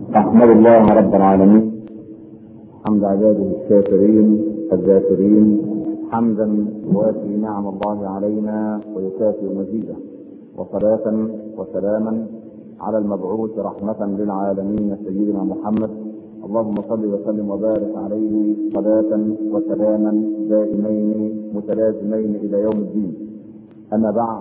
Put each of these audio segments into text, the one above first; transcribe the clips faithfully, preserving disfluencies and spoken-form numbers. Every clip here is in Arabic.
أحمد الله رب العالمين حمد عباده الشاكرين الذاكرين، حمدا يوافي نعم الله علينا ويكافئ مزيده، وصلاة وسلاما على المبعوث رحمة للعالمين سيدنا محمد. اللهم صل وسلم وبارك عليه صلاة وسلاما دائمين متلازمين إلى يوم الدين. أما بعد،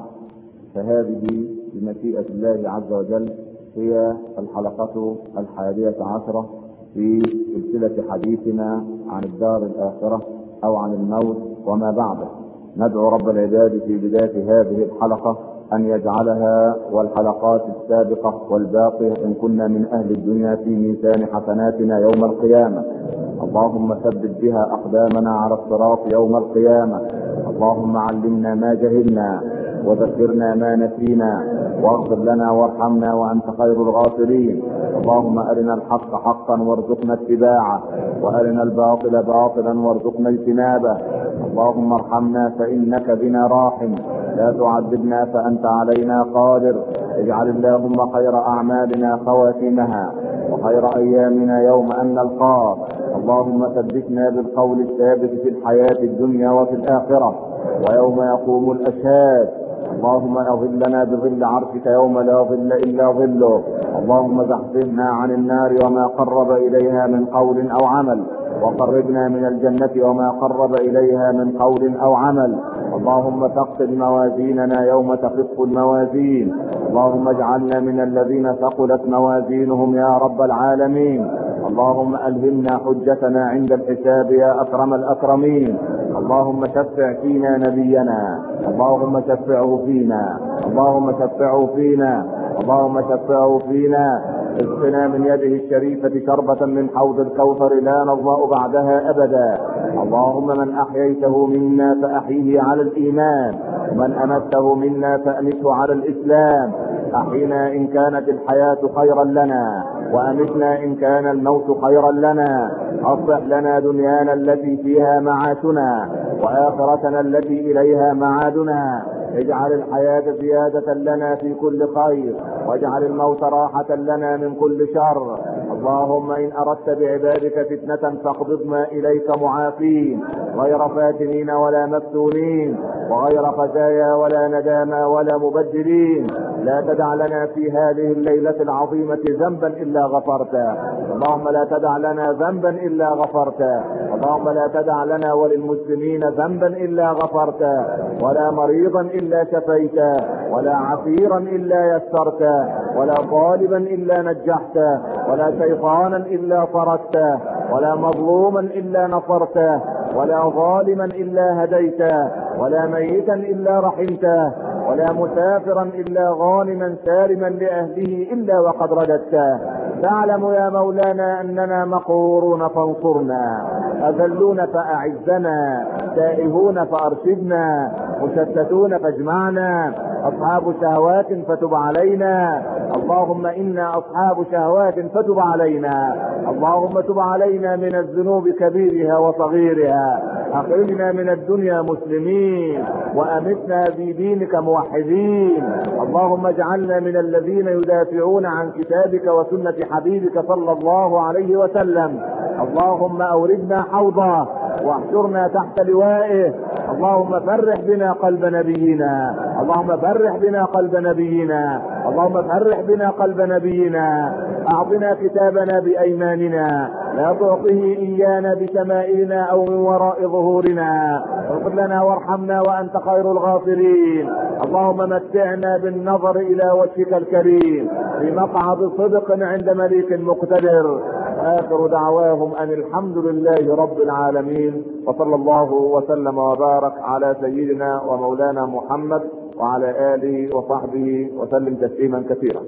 فهذه بمشيئة الله عز وجل هي الحلقة الحادية عشرة في سلسلة حديثنا عن الدار الآخرة أو عن الموت وما بعده. ندعو رب العباد في بداية هذه الحلقة أن يجعلها والحلقات السابقة والباقية إن كنا من أهل الدنيا في ميزان حسناتنا يوم القيامة. اللهم ثبت بها أقدامنا على الصراط يوم القيامة. اللهم علمنا ما جهلنا وذكرنا ما نسينا واغفر لنا وارحمنا وأنت خير الغافرين. اللهم أرنا الحق حقا وارزقنا اتباعه، وأرنا الباطل باطلا وارزقنا اجتنابه. اللهم ارحمنا فإنك بنا راحم، لا تعذبنا فأنت علينا قادر. اجعل اللهم خير أعمالنا خواتمها وخير أيامنا يوم أن نلقاك. اللهم ثبتنا بالقول الثابت في الحياة الدنيا وفي الآخرة ويوم يقوم الأشهاد. اللهم أظلنا بظل عرشك يوم لا ظل إلا ظله. اللهم زحزحنا عن النار وما قرب إليها من قول أو عمل، وقربنا من الجنة وما قرب إليها من قول أو عمل. اللهم ثقل موازيننا يوم تخف الموازين. اللهم اجعلنا من الذين ثقلت موازينهم يا رب العالمين. اللهم ألهمنا حجتنا عند الحساب يا أكرم الأكرمين. اللهم شفع فينا نبينا، اللهم شفعه فينا، اللهم شفعه فينا، اللهم شفعه فينا. اسقنا من يده الشريفة شربة من حوض الكوثر لا نظمأ بعدها أبدا. اللهم من أحييته منا فأحيه على الإيمان، ومن أمته منا فأمته على الإسلام. أحينا إن كانت الحياة خيرا لنا، وأمتنا إن كان الموت خيرا لنا. أصلح لنا دنيانا التي فيها معاشنا، وآخرتنا التي إليها معادنا. اجعل الحياة زيادة لنا في كل خير، واجعل الموت راحة لنا من كل شر. اللهم إن أردت بعبادك فتنة فاقبضنا إليك معافين، غير فاتنين ولا مفتونين، وغير خزايا ولا ندامى ولا مبدلين. لا تدع لنا في هذه الليلة العظيمة ذنبا إلا غفرته. اللهم لا تدع لنا ذنبا إلا غفرته. اللهم لا تدع لنا وللمسلمين ذنبا إلا غفرته، ولا مريضا إلا شفيته، ولا عسيرا إلا يسرته، ولا طالبا إلا نجحته، ولا شيطانا إلا طردته، ولا مظلوما إلا نصرته، ولا ظالما إلا هديته، ولا ميتا إلا رحمته، ولا مسافرا إلا غانما سالما لأهله إلا وقد رددته. تعلم يا مولانا أننا مقهورون فانصرنا، أذلون فأعزنا، تائهون فأرشدنا، مشتتون فاجمعنا، أصحاب شهوات فتب علينا. اللهم إنا أصحاب شهوات فتب علينا. اللهم تب علينا من الذنوب كبيرها وصغيرها. أخرجنا من الدنيا مسلمين، وأمتنا في دينك موحدين. اللهم اجعلنا من الذين يدافعون عن كتابك وسنة حبيبك صلى الله عليه وسلم. اللهم أوردنا حوضه واحشرنا تحت لوائه. اللهم فرح بنا قلب نبينا، اللهم فرح بنا قلب نبينا، اللهم فرح بنا قلب نبينا. أعطنا كتابنا بأيماننا، لا تعطه إيانا بشمائلنا أو من وراء ظهورنا. اغفر لنا وارحمنا وأنت خير الغافرين. اللهم متعنا بالنظر إلى وجهك الكريم في مقعد صدق عند مليك مقتدر. آخر دعواهم أن الحمد لله رب العالمين، وصلى الله وسلم وبارك على سيدنا ومولانا محمد وعلى آله وصحبه وسلم تسليما كثيرا.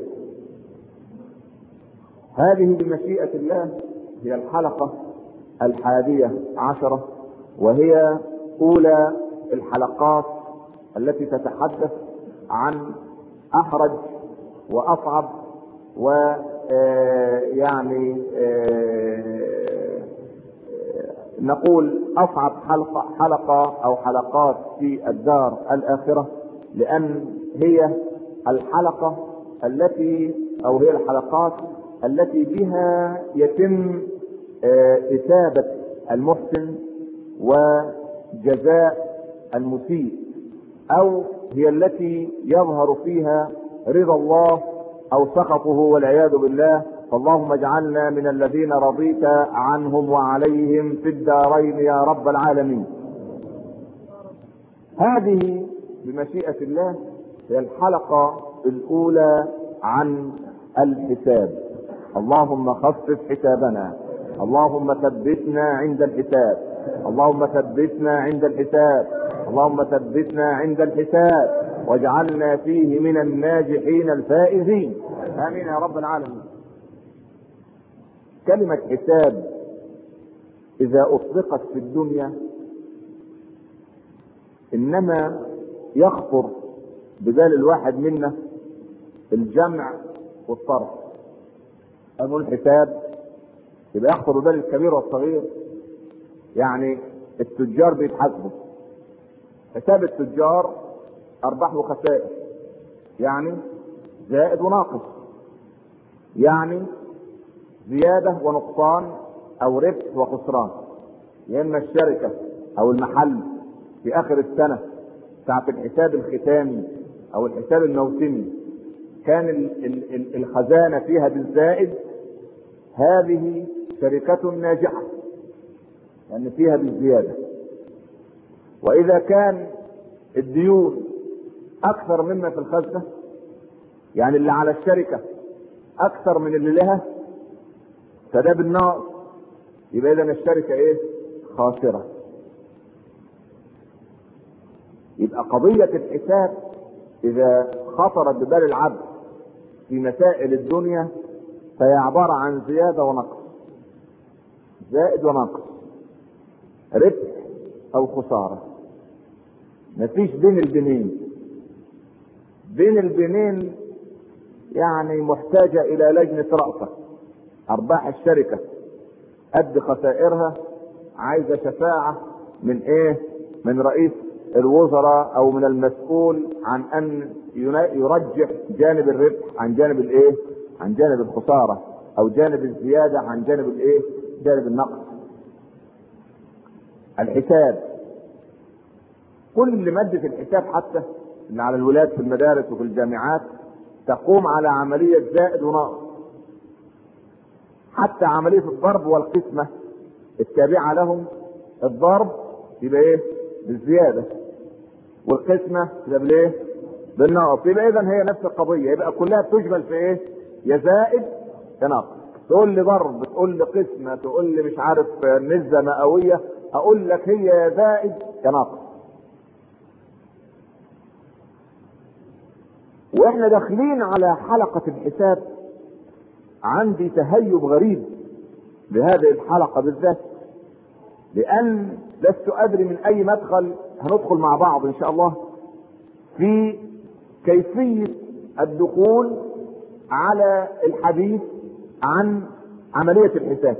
هذه بمشيئة الله هي الحلقة الحادية عشرة، وهي أولى الحلقات التي تتحدث عن أحرج وأصعب ويعني نقول أصعب حلقة, حلقة أو حلقات في الدار الآخرة، لأن هي الحلقة التي أو هي الحلقات التي بها يتم إثابة المحسن وجزاء المسيء، أو هي التي يظهر فيها رضا الله أو سخطه والعياذ بالله. فاللهم اجعلنا من الذين رضيت عنهم وعليهم في الدارين يا رب العالمين. هذه بمشيئة الله هي الحلقة الأولى عن الحساب. اللهم خفف حسابنا، اللهم ثبتنا عند الحساب، اللهم ثبتنا عند الحساب، اللهم ثبتنا عند الحساب، واجعلنا فيه من الناجحين الفائزين، آمين يا رب العالمين. كلمة حساب إذا أطلقت في الدنيا إنما يخطر ببال الواحد منا الجمع والطرح. أقول حساب يبقى يخطر ببال الكبير والصغير، يعني التجار بيتحاسبوا حساب التجار أرباح وخسائر، يعني زائد وناقص، يعني زيادة ونقصان أو ربح وخسران. يا إما الشركة أو المحل في آخر السنة ساعة الحساب الختامي أو الحساب الموسمي كان الخزانة فيها بالزائد، هذه شركة ناجحة لأن فيها بالزيادة. وإذا كان الديون أكثر مما في الخزنة، يعني اللي على الشركة أكثر من اللي لها، فده بالنقص، يبقى إذا الشركة إيه؟ خاسرة. يبقى قضية الحساب إذا خطرت ببال العبد في مسائل الدنيا فهي عبارة عن زيادة ونقص، زائد ونقص، ربح أو خسارة. مفيش بين البنين. بين البنين يعني محتاجة إلى لجنة رأفة. أرباح الشركة قد خسائرها، عايزة شفاعة من إيه؟ من رئيس الوزراء أو من المسؤول عن أن يرجح جانب الربح عن جانب الإيه؟ عن جانب الخسارة، أو جانب الزيادة عن جانب الإيه؟ جانب النقص. الحساب، كل مادة الحساب حتى اللي على الولاد في المدارس وفي الجامعات تقوم على عملية زائد ونقص. حتى عملية الضرب والقسمة التابعة لهم، الضرب يبقى ايه؟ بالزيادة، والقسمة يبقى بالايه؟ بالنقص. يبقى اذا هي نفس القضية، يبقى كلها بتجمل في ايه؟ يا زائد يا نقص. تقول لي ضرب، تقول لي قسمة، تقول لي مش عارف نسبة مئوية، اقول لك هي يا زائد يا نقص. واحنا داخلين على حلقة الحساب عندي تهيب غريب بهذه الحلقة بالذات، لان لست ادري من اي مدخل هندخل مع بعض ان شاء الله في كيفية الدخول على الحديث عن عملية الحساب.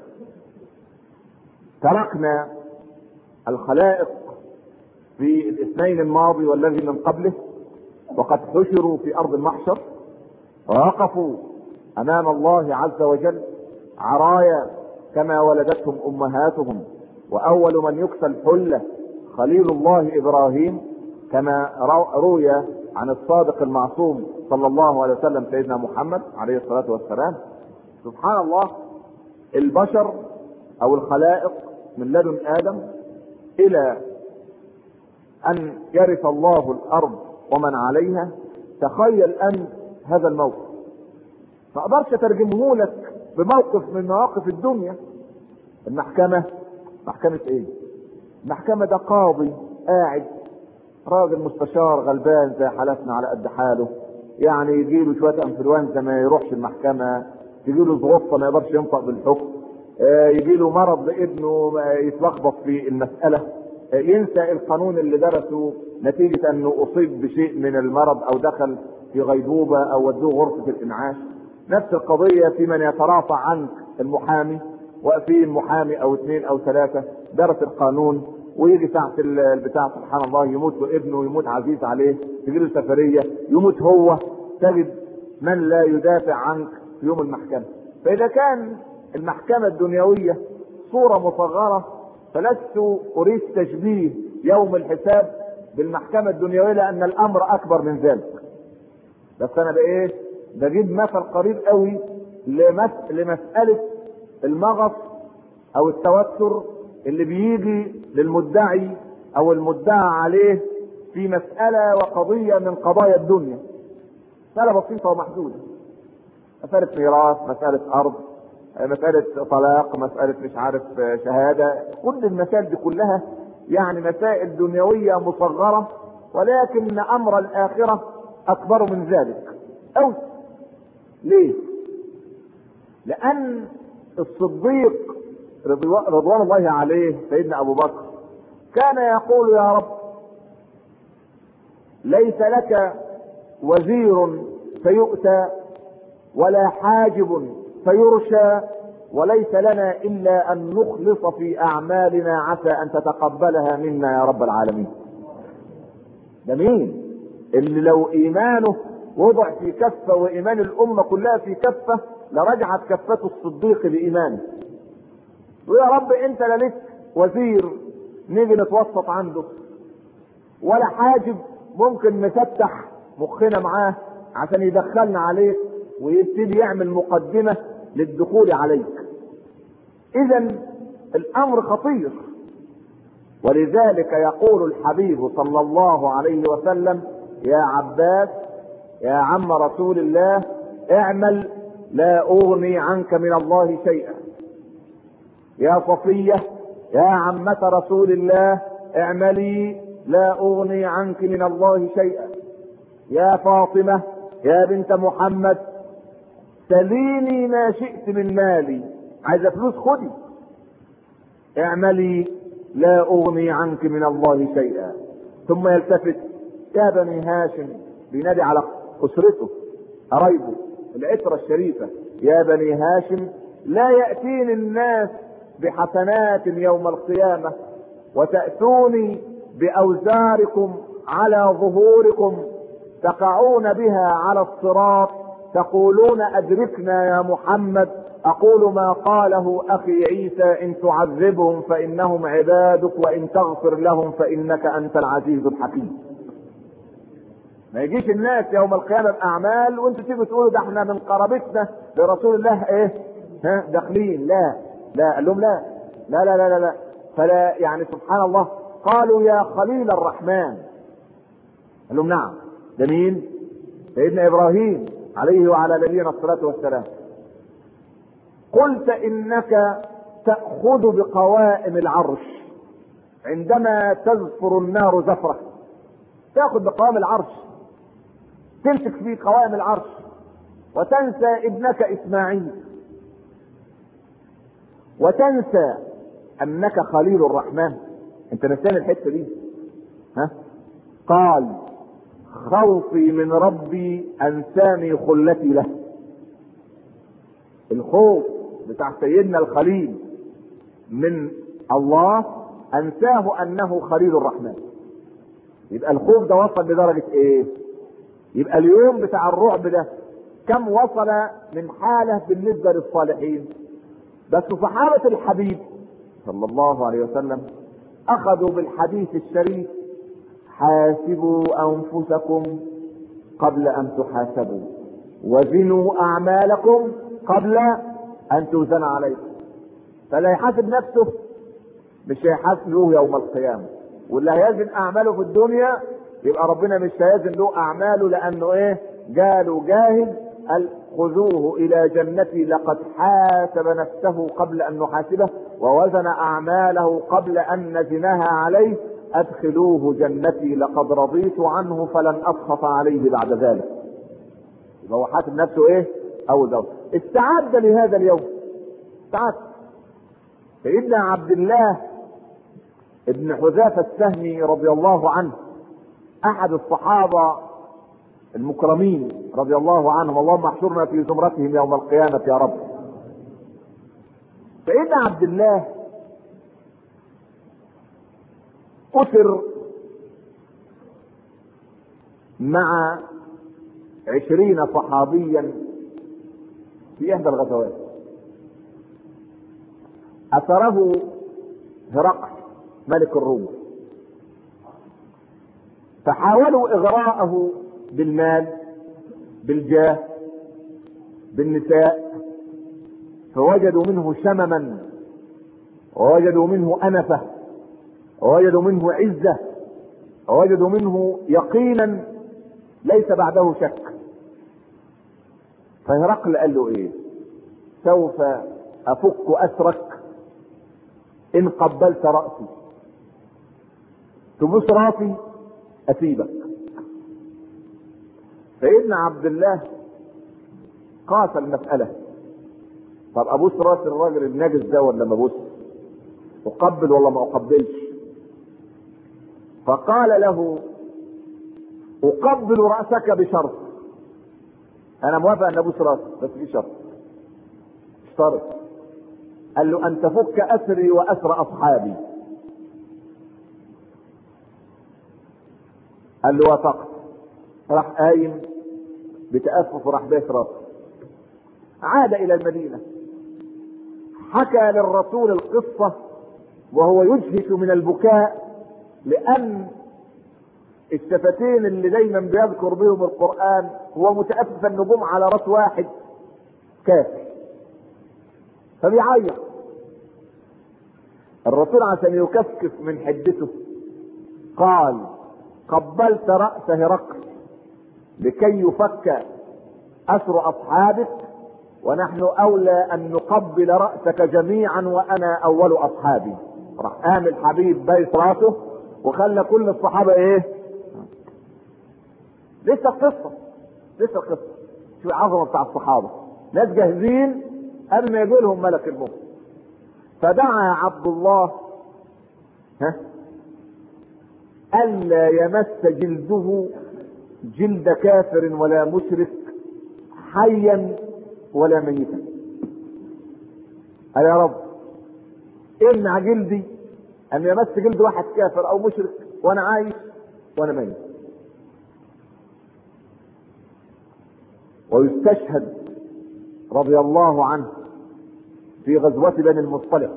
تركنا الخلائق في الاثنين الماضي والذي من قبله، وقد حشروا في ارض المحشر ووقفوا امام الله عز وجل عرايا كما ولدتهم امهاتهم، واول من يكسى الحله خليل الله ابراهيم، كما روي عن الصادق المعصوم صلى الله عليه وسلم سيدنا محمد عليه الصلاه والسلام. سبحان الله، البشر او الخلائق من لدن ادم الى ان يرث الله الارض ومن عليها. تخيل ان هذا الموقف ما اقدرش اترجمه لك بموقف من مواقف الدنيا. المحكمة، محكمة ايه؟ المحكمة ده قاضي قاعد، راجل مستشار غلبان زي حالتنا على قد حاله، يعني يجيله شوية انفلونزا ما يروحش المحكمة، يجيله ضغطة ما يقدرش ينطق بالحكم، يجيله مرض لابنه يتلخبط في المسألة، ينسى القانون اللي درسه نتيجة انه اصيب بشيء من المرض او دخل في غيبوبة او ودوه غرفة الانعاش. نفس القضية في من يترافع عنك المحامي، وفي محامي او اثنين او ثلاثة درس القانون، ويجي ساعة البتاع سبحان الله يموت ابنه، يموت عزيز عليه، تجيله سفرية، يموت هو، تجد من لا يدافع عنك في يوم المحكمة. فإذا كان المحكمة الدنيوية صورة مصغرة، فلست أريد تشبيه يوم الحساب بالمحكمة الدنيوية لأن الأمر أكبر من ذلك. بس أنا بإيه؟ بجيب مثل قريب قوي لمسألة المغص أو التوتر اللي بيجي للمدعي أو المدعى عليه في مسألة وقضية من قضايا الدنيا. مسألة بسيطة ومحدودة، مسألة ميراث، مسألة أرض، مسألة طلاق، مسألة مش عارف شهادة. كل المسائل دي كلها يعني مسائل دنيوية مصغرة، ولكن أمر الآخرة أكبر من ذلك. أو ليه؟ لأن الصديق رضوان الله عليه سيدنا أبو بكر كان يقول: يا رب، ليس لك وزير فيؤتى ولا حاجب فيرشى، وليس لنا إلا أن نخلص في أعمالنا عسى أن تتقبلها منا يا رب العالمين. ده مين اللي لو إيمانه وضع في كفة وإيمان الأمة كلها في كفة لرجعت كفة الصديق بإيمانه؟ ويا رب أنت لا لك وزير نيجي نتوسط عنده، ولا حاجب ممكن نفتح مخنا معاه عشان يدخلنا عليك ويبتدي يعمل مقدمة للدخول عليك. إذا الأمر خطير. ولذلك يقول الحبيب صلى الله عليه وسلم: يا عباس، يا عم رسول الله، اعمل لا أغني عنك من الله شيئا. يا صفية، يا عمة رسول الله، اعملي لا أغني عنك من الله شيئا. يا فاطمة، يا بنت محمد، سليني ما شئت من مالي، عايزة فلوس خدي، اعملي لا أغني عنك من الله شيئا. ثم يلتفت: يا بني هاشم، بينادي على أسرته قرايبه العترة الشريفة: يا بني هاشم، لا يأتيني الناس بحسنات يوم القيامة وتأتوني بأوزاركم على ظهوركم تقعون بها على الصراط، تقولون أدركنا يا محمد. أقول ما قاله أخي عيسى: إن تعذبهم فإنهم عبادك وإن تغفر لهم فإنك أنت العزيز الحكيم. ما يجيش الناس يوم القيامة بأعمال وانتوا تيجوا تقولوا ده احنا من قرابتنا لرسول الله ايه ها داخلين. لا لا قال لهم لا لا لا لا لا, لا. فلا يعني سبحان الله، قالوا يا خليل الرحمن. قال لهم نعم. ده مين؟ سيدنا إبراهيم عليه وعلى نبينا الصلاة والسلام. قلت إنك تأخذ بقوائم العرش عندما تزفر النار زفرة، تأخذ بقوائم العرش، تمسك في قوائم العرش، وتنسى ابنك إسماعيل، وتنسى أنك خليل الرحمن. أنت نسيان الحتة دي؟ ها؟ قال: خوفي من ربي أنساني خلتي له. الخوف بتاع سيدنا الخليل من الله أنساه أنه خليل الرحمن. يبقى الخوف ده وصل لدرجة إيه؟ يبقى اليوم بتاع الرعب ده كم وصل من حالة بالنسبة للصالحين؟ بس صحابة الحبيب صلى الله عليه وسلم أخذوا بالحديث الشريف: حاسبوا أنفسكم قبل أن تحاسبوا، وزنوا أعمالكم قبل أن توزن عليكم. فلا يحاسب نفسه مش هيحاسبه يوم القيامة، واللي هيزن أعماله في الدنيا يبقى ربنا مش هيزن له أعماله، لأنه إيه؟ قالوا جاهز: خذوه إلى جنتي لقد حاسب نفسه قبل أن نحاسبه، ووزن أعماله قبل أن نزنها عليه. أدخلوه جنتي لقد رضيت عنه فلن أسخط عليه بعد ذلك. يبقى هو حاسب نفسه إيه؟ أول دور. استعد لهذا اليوم. استعد. سيدنا عبد الله ابن حذافة السهمي رضي الله عنه، أحد الصحابة المكرمين رضي الله عنهم، اللهم احشرنا في زمرتهم يوم القيامة يا رب. سيدنا عبد الله أسر مع عشرين صحابيا في إحدى الغزوات. أثره هرقل ملك الروم، فحاولوا إغراءه بالمال بالجاه بالنساء، فوجدوا منه شمما، ووجدوا منه أنفة، ووجدوا منه عزة، ووجدوا منه يقينا ليس بعده شك. فهرقل قال له ايه؟ سوف افك اسرك ان قبلت رأسي، تبوس راسي اسيبك. سيدنا عبد الله قاس المسألة، طب ابوس راس الراجل النجس ده ولا ما ابوس؟ اقبل ولا ما اقبلش؟ فقال له اقبل رأسك بشرط، انا موافق ان ابوس راسك بس في شرط. اشترط. قال له ان تفك اسري واسر اصحابي. قال له وافقت. راح قايم بتأسف وراح بيت راسه. عاد الى المدينة، حكى للرسول القصة وهو يجهش من البكاء، لان الشفتين اللي دايما بيذكر بهم القرآن هو متأسف النجوم على راس واحد كافر، فبيعيط. الرسول عشان يكفكف من حدته قال قبلت رأس هرقل لكي يفك أسر أصحابك، ونحن أولى أن نقبل رأسك جميعا وأنا أول أصحابي. راح قام الحبيب بيت راسه وخلى كل الصحابة إيه؟ لسه القصة لسه القصة شو العظمة بتاع الصحابة، ناس جاهزين قبل ما يجي لهم ملك الموت. فدعا عبد الله ها ألا يمس جلده جلد كافر ولا مشرك حيا ولا ميتا. قال يا رب امنع جلدي ان يمس جلد واحد كافر او مشرك وانا عايش وانا ميت. ويستشهد رضي الله عنه في غزوة بني المصطلق،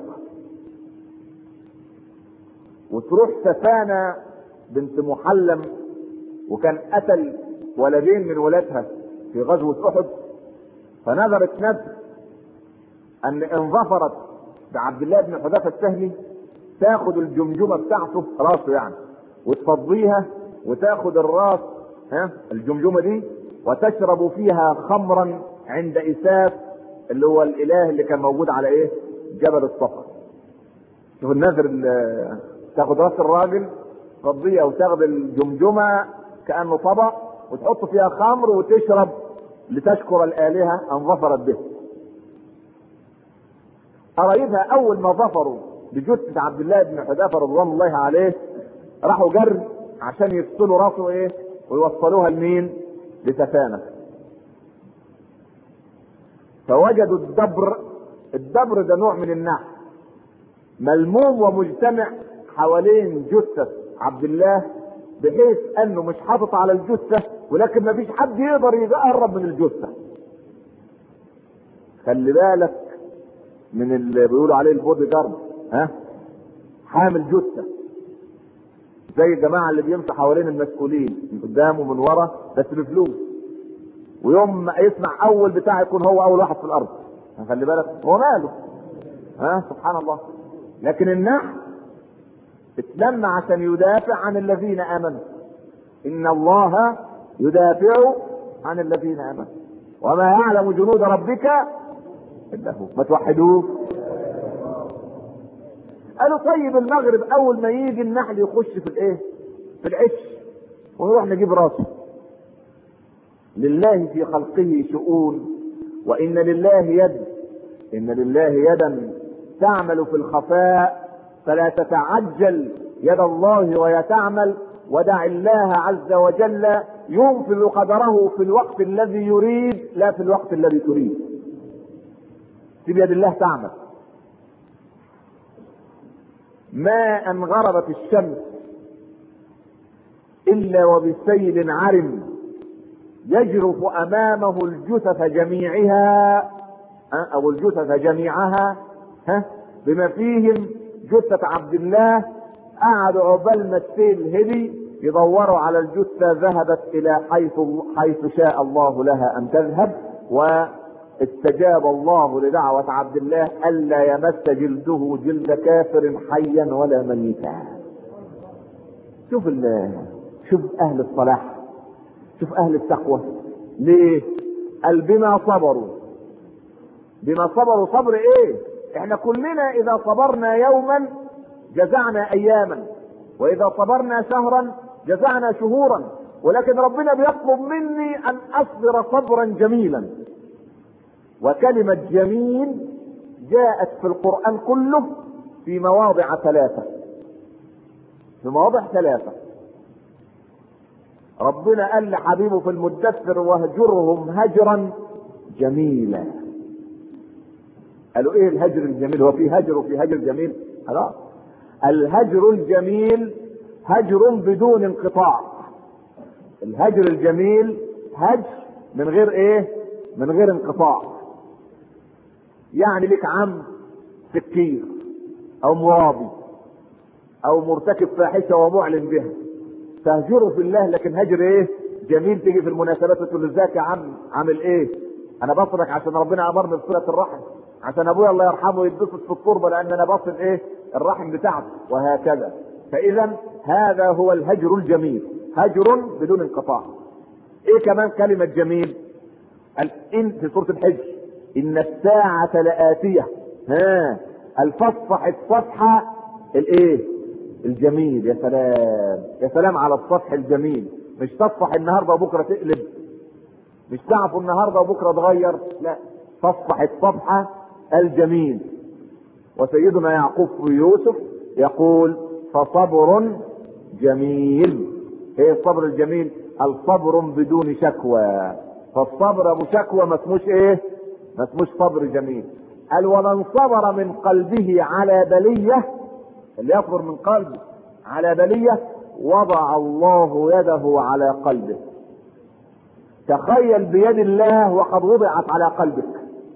وتروح سفانة بنت محلم وكان قتل ولدين من ولادها في غزوة احد، فنذرت نذر ان ان ظفرت بعبد الله بن حذافة السهمي تاخد الجمجمة بتاعته راسه يعني وتفضيها وتاخد الراس ها الجمجمة دي وتشرب فيها خمرا عند إساف اللي هو الاله اللي كان موجود على ايه جبل الصفا. شوف النذر، تاخد راس الراجل تفضيها وتاخد الجمجمة كأنه طبق وتحط فيها خمر وتشرب لتشكر الآلهة ان ظفرت به. قرايبها اول ما ظفروا بجثة عبد الله بن حذافة رضوان الله عليه راحوا جر عشان يفصلوا راسه ايه ويوصلوها لمين؟ لسفانة. فوجدوا الدبر، الدبر ده نوع من النحل ملموم ومجتمع حوالين جثة عبد الله، بحيث انه مش حاطط على الجثة ولكن ما فيش حد يقدر يقرب من الجثة. خلي بالك من اللي بيقولوا عليه البودي جارد، ها حامل جثة زي الجماعة اللي بيمشوا حوالين المسؤولين من قدام ومن ورا بس بفلوس، ويوم ما يسمع اول بتاع يكون هو اول واحد في الارض. خلي بالك هو ماله، ها سبحان الله. لكن النحل اتلم عشان يدافع عن الذين امنوا، ان الله يدافع عن الذين امنوا وما يعلم جنود ربك الا هو. ما توحدوه. قالوا طيب المغرب اول ما يجي النحل يخش في الايه في العش ونروح نجيب راسه. لله في خلقه شؤون وان لله يد، ان لله يدا تعمل في الخفاء فلا تتعجل يد الله وهي تعمل، ودع الله عز وجل ينفذ قدره في الوقت الذي يريد لا في الوقت الذي تريد. في بيد الله تعمل. ما ان غربت الشمس الا وبسيل عرم يجرف امامه الجثث جميعها او الجثث جميعها ها بما فيهم جثة عبد الله. قعدوا عقبال ما السيل هدي يدوروا على الجثة، ذهبت الى حيث حيث شاء الله لها ان تذهب، واستجاب الله لدعوة عبد الله الا يمس جلده جلد كافر حيا ولا ميتا. شوف شوف اهل الصلاح، شوف اهل التقوى. ليه؟ قال بما صبروا. بما صبروا صبر ايه؟ احنا كلنا اذا صبرنا يوما جزعنا اياما، واذا صبرنا شهرا جزعنا شهورا، ولكن ربنا بيطلب مني ان اصبر صبرا جميلا. وكلمة جميل جاءت في القرآن كله في مواضع ثلاثة. في مواضع ثلاثة ربنا قال لحبيبه في المدثر واهجرهم هجرا جميلا. قالوا ايه الهجر الجميل؟ هو في هجر وفي هجر جميل؟ خلاص. الهجر الجميل هجر بدون انقطاع. الهجر الجميل هجر من غير ايه؟ من غير انقطاع. يعني لك عم سكير او مرابي او مرتكب فاحشة ومعلن بها، تهجره في الله، لكن هجر ايه؟ جميل. تيجي في المناسبات تقول له ازيك يا عم، عامل ايه؟ انا بصلك عشان ربنا امرني بصلة الرحم، عشان ابويا الله يرحمه يتبسط في التربة لان انا بصل ايه؟ الرحم بتاعته، وهكذا. فاذا هذا هو الهجر الجميل، هجر بدون انقطاع. ايه كمان كلمة جميل؟ ان في سورة الحج ان الساعة لآتية، ها الفصح الصفحة الايه؟ الجميل. يا سلام يا سلام على الصفح الجميل. مش تصفح النهارده وبكره تقلب، مش تعفو النهارده وبكره تغير، لا، تصفح الصفحة الجميل. وسيدنا يعقوب في يوسف يقول فصبر جميل. ايه الصبر الجميل؟ الصبر بدون شكوى. فالصبر ابو شكوى ما اسموش ايه؟ ما اسموش صبر جميل. قال ومن صبر من قلبه على بلية، اللي يصبر من قلبه على بلية وضع الله يده على قلبه. تخيل بيد الله وقد وضعت على قلبك،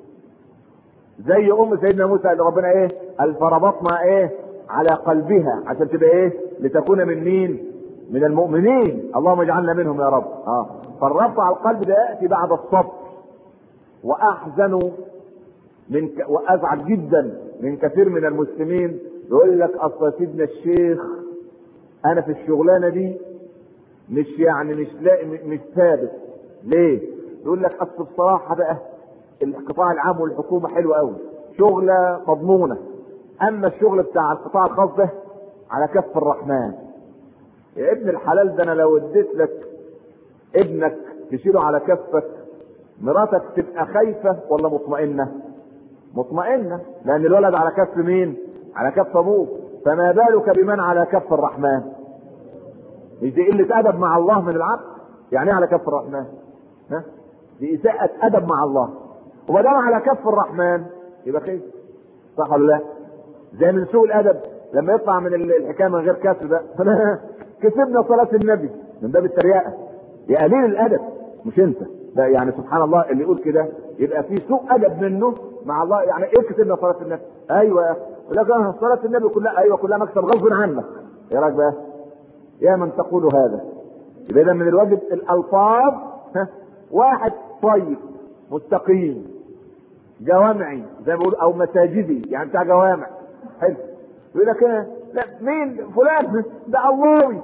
زي ام سيدنا موسى اللي ربنا ايه؟ قال فربطنا ايه؟ على قلبها، عشان تبقى ايه؟ لتكون من مين؟ من المؤمنين. اللهم اجعلنا منهم يا رب. اه فالربط على القلب ده ياتي بعد الصبر. واحزن من ك... وازعل جدا من كثير من المسلمين يقول لك اصل سيدنا الشيخ انا في الشغلانه دي مش يعني مش لاقي مش ثابت. ليه؟ يقول لك اصل بصراحه بقى القطاع العام والحكومه حلوه قوي، شغله مضمونه، اما الشغل بتاع القطاع الخاص ده على كف الرحمن. يا ابن الحلال ده انا لو اديت لك ابنك تشيله على كفك، مراتك تبقى خايفه ولا مطمئنه؟ مطمئنه، لان الولد على كف مين؟ على كف ابوه. فما بالك بمن على كف الرحمن؟ مش دي قله ادب مع الله من العبد؟ يعني ايه على كف الرحمن؟ ها؟ دي اساءة ادب مع الله. وما دام على كف الرحمن يبقى خير، صح ولا لا؟ زي من سوء الادب لما يطلع من الحكايه من غير كسر ده كسبنا صلاه النبي من باب التريقه. يا قليل الادب، مش انت ده يعني سبحان الله اللي يقول كده يبقى في سوء ادب منه مع الله. يعني ايه كسبنا صلاه النبي؟ ايوه يا لكن صلاه النبي كلها ايوه كلها مكسب غصب عنك. يا راجل بقى يا من تقول هذا. يبقى من الواجب الالفاظ. ها واحد طيب مستقيم جوامعي زي ما بيقول او مساجدي، يعني بتاع جوامع حلو، يقول لك ايه؟ لا مين فلان ده اللهوي.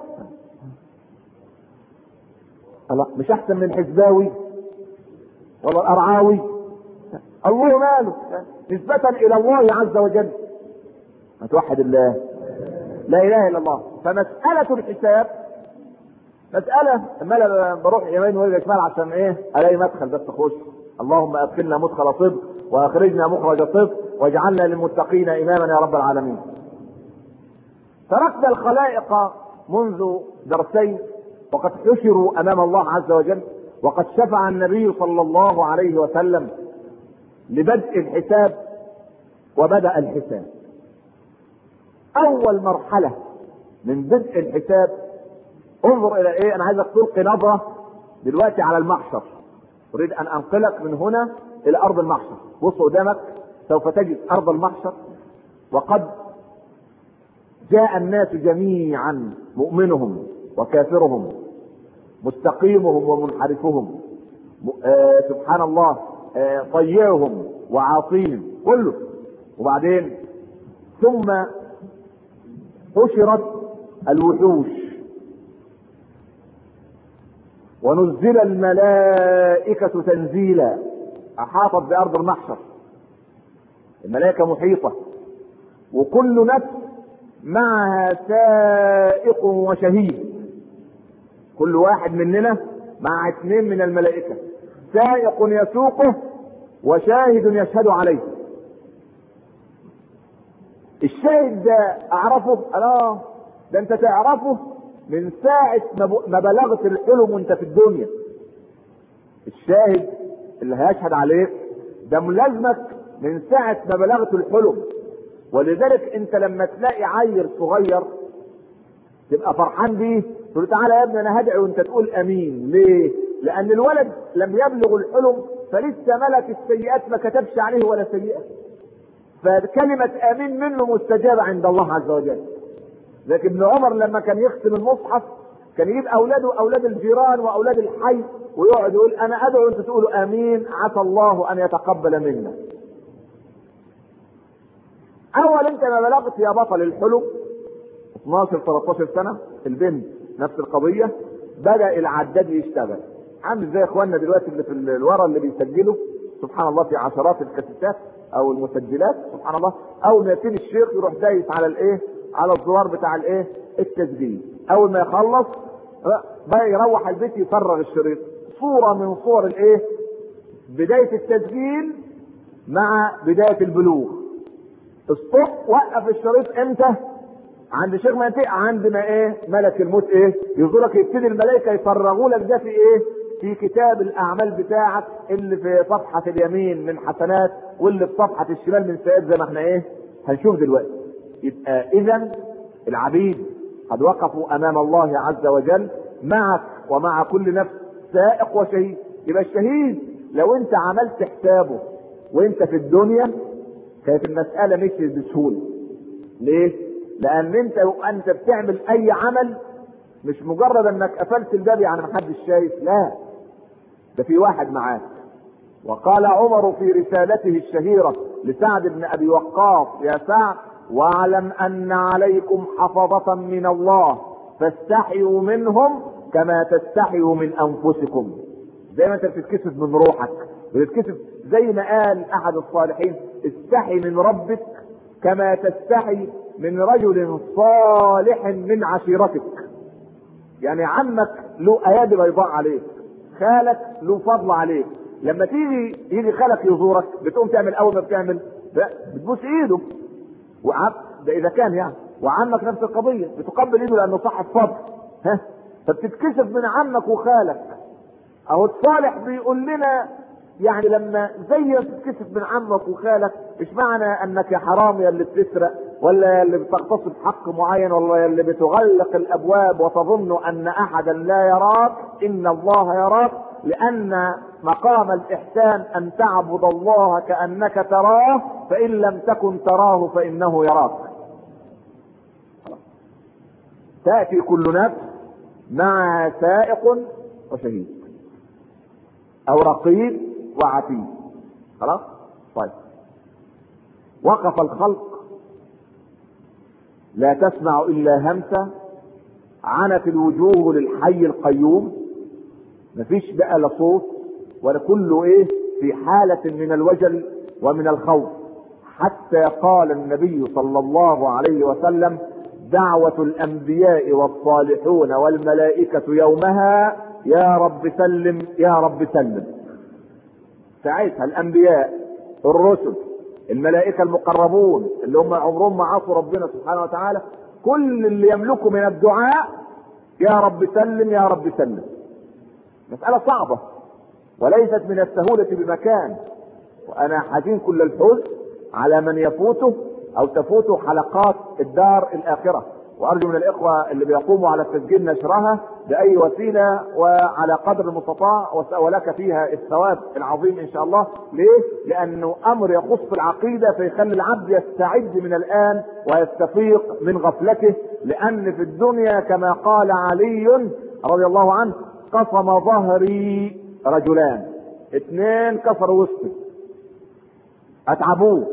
الله مش احسن من حزباوي ولا الارعاوي؟ الله ماله نسبة الى الله عز وجل. هتوحد الله، لا اله الا الله. فمسألة الحساب مسألة اما انا بروح يمين وارجع شمال عشان ايه؟ الاقي مدخل بس اخش. اللهم ادخلنا مدخل صدق واخرجنا مخرج صدق واجعلنا للمتقين اماما يا رب العالمين. تركنا الخلائق منذ درسين وقد حشروا امام الله عز وجل، وقد شفع النبي صلى الله عليه وسلم لبدء الحساب. وبدأ الحساب. اول مرحلة من بدء الحساب انظر الى ايه؟ انا عايزك تلقي نظرة دلوقتي على المحشر. اريد ان انقلك من هنا الى ارض المحشر. بص قدامك سوف تجد ارض المحشر، وقد جاء الناس جميعا، مؤمنهم وكافرهم، مستقيمهم ومنحرفهم، آه سبحان الله، آه طيعهم وعاصيهم، كله. وبعدين ثم حشرت الوحوش ونزل الملائكة تنزيلا، أحاطت بأرض المحشر، الملائكة محيطة، وكل نفس معها سائق وشهيد. كل واحد مننا مع اثنين من الملائكة، سائق يسوقه وشاهد يشهد عليه. الشاهد ده اعرفه انا، ده انت تعرفه من ساعة ما بلغت الحلم وانت في الدنيا. الشاهد اللي هيشهد عليك ده ملازمك من ساعة ما بلغت الحلم. ولذلك انت لما تلاقي عيل صغير تبقى فرحان بيه، تقول تعالى يا ابني انا هدعي وانت تقول امين. ليه؟ لان الولد لم يبلغ الحلم، فلسه ملك السيئات ما كتبش عليه ولا سيئة، فكلمة امين منه مستجابة عند الله عز وجل. لكن ابن عمر لما كان يختم المصحف كان يجيب اولاده اولاد الجيران واولاد الحي ويقعد يقول انا ادعو وانت تقولوا امين، عسى الله ان يتقبل منا. اول انت ما بلغت يا بطل الحلم اثناشر تلتاشر سنة، البنت نفس القضية، بدأ العداد يشتغل. عامل زي اخواننا دلوقتي اللي في الورا اللي بيسجلوا سبحان الله في عشرات الكاسيتات او المسجلات، سبحان الله، اول ما يبتدي الشيخ يروح دايس على الايه، على الزرار بتاع الايه، التسجيل. اول ما يخلص بقى يروح البيت يفرغ الشريط، صورة من صور الايه، بداية التسجيل مع بداية البلوغ. الصبح وقف الشريط امتى؟ عند شيخ منطقة، عند ما ايه، ملك الموت ايه يزورك، يبتدي الملائكة يفرغوا لك ده في ايه، في كتاب الاعمال بتاعك اللي في صفحة اليمين من حسنات واللي في صفحة الشمال من سيئات، زي ما احنا ايه هنشوف دلوقتي. يبقى اذا العبيد قد وقفوا امام الله عز وجل معك ومع كل نفس سائق وشهيد. يبقى الشهيد لو انت عملت حسابه وانت في الدنيا كانت المسألة مشيت بسهولة. ليه؟ لان انت وانت بتعمل اي عمل مش مجرد انك قفلت الباب يعني محدش شايف، لا، ده في واحد معاك. وقال عمر في رسالته الشهيرة لسعد بن ابي وقاص: يا سعد واعلم ان عليكم حفظة من الله فاستحيوا منهم كما تستحيوا من انفسكم. زي ما انت بتتكسف من روحك بتتكسف، زي ما قال احد الصالحين: استحي من ربك كما تستحي من رجل صالح من عشيرتك. يعني عمك له ايادي بيضاء عليك، خالك له فضل عليك، لما تيجي يجي خالك يزورك بتقوم تعمل اول ما بتعمل بتبوس ايده، وعم ده اذا كان يعني، وعمك نفس القضيه بتقبل ايده لانه صاحب فضل، ها، فبتتكسف من عمك وخالك. اهو الصالح بيقول لنا يعني لما زي تتكسف من عمك وخالك، مش معنى انك يا حرام يا اللي بتسرق ولا يا اللي بتغتصب حق معين ولا يا اللي بتغلق الابواب وتظن ان احدا لا يراك، ان الله يراك، لان مقام الاحسان ان تعبد الله كانك تراه، فان لم تكن تراه فانه يراك. تاتي كل نفس مع سائق وشهيد او رقيب وعتيد. خلاص؟ طيب. وقف الخلق لا تسمع الا همسة، عنت الوجوه للحي القيوم، مفيش بقى لا صوت ولا، كله ايه، في حالة من الوجل ومن الخوف، حتى قال النبي صلى الله عليه وسلم: دعوة الانبياء والصالحون والملائكة يومها يا رب سلم يا رب سلم. ساعتها الانبياء، الرسل، الملائكة المقربون اللي هم عمرهم ما عصوا ربنا سبحانه وتعالى، كل اللي يملكوا من الدعاء يا رب سلم يا رب سلم. مسألة صعبة وليست من السهولة بمكان، وانا حزين كل الحزن على من يفوته او تفوته حلقات الدار الاخرة، وارجو من الاخوة اللي بيقوموا على تسجيل نشرها باي وسيله وعلى قدر المستطاع، ولك فيها الثواب العظيم ان شاء الله. ليه؟ لانه امر يخص العقيده، فيخلي العبد يستعد من الان ويستفيق من غفلته. لان في الدنيا كما قال علي رضي الله عنه: قصم ظهري رجلان، اثنين كسروا وسطي اتعبوه،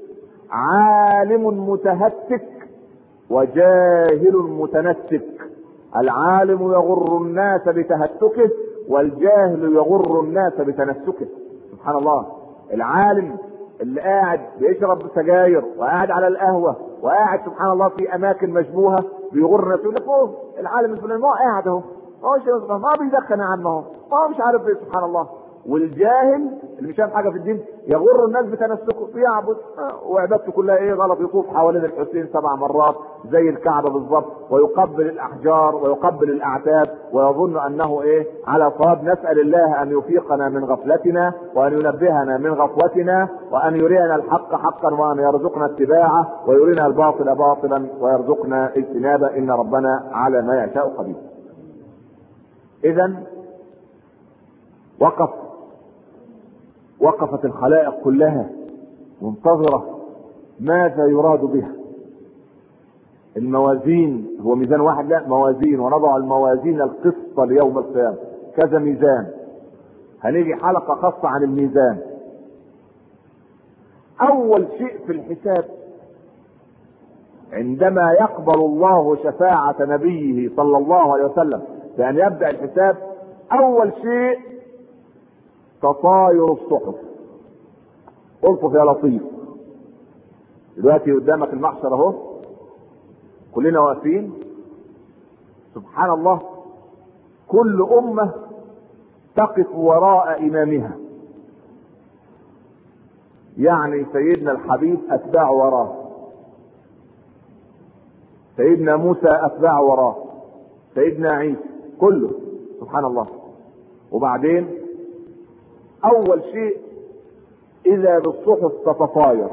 عالم متهتك وجاهل متنسك. العالم يغر الناس بتهتكه، والجاهل يغر الناس بتنسكه. سبحان الله. العالم اللي قاعد بيشرب سجاير وقاعد على القهوه وقاعد سبحان الله في اماكن مشبوهه بيغر الناس، يقول لك اوه العالم الفلاني ما قاعد اهو، ما بيدخن يا عم اهو، ما مش عارف ايه. سبحان الله. والجاهل اللي مش فاهم حاجه في الدين يغر الناس بتنسكه، بيعبد وعبادته كلها ايه؟ غلط. يطوف حوالين الحسين سبع مرات زي الكعبه بالظبط، ويقبل الاحجار ويقبل الاعتاب، ويظن انه ايه؟ على صواب. نسال الله ان يفيقنا من غفلتنا، وان ينبهنا من غفوتنا، وان يرينا الحق حقا، وان يرزقنا اتباعه، ويرينا الباطل باطلا ويرزقنا اجتنابه، ان ربنا على ما يشاء قدير. اذا وقف وقفت الخلائق كلها منتظرة ماذا يراد بها. الموازين، هو ميزان واحد؟ لا، موازين. ونضع الموازين القسط ليوم القيامة، كذا ميزان. هنيجي حلقة خاصة عن الميزان. اول شيء في الحساب عندما يقبل الله شفاعة نبيه صلى الله عليه وسلم بأن يبدأ الحساب، اول شيء تطاير الصحف. الطف يا لطيف. دلوقتي قدامك المحشر اهو، كلنا واقفين. سبحان الله، كل امة تقف وراء امامها. يعني سيدنا الحبيب اتباع وراه، سيدنا موسى اتباع وراه، سيدنا عيسى، كله. سبحان الله. وبعدين اول شيء اذا بالصحف تتطاير.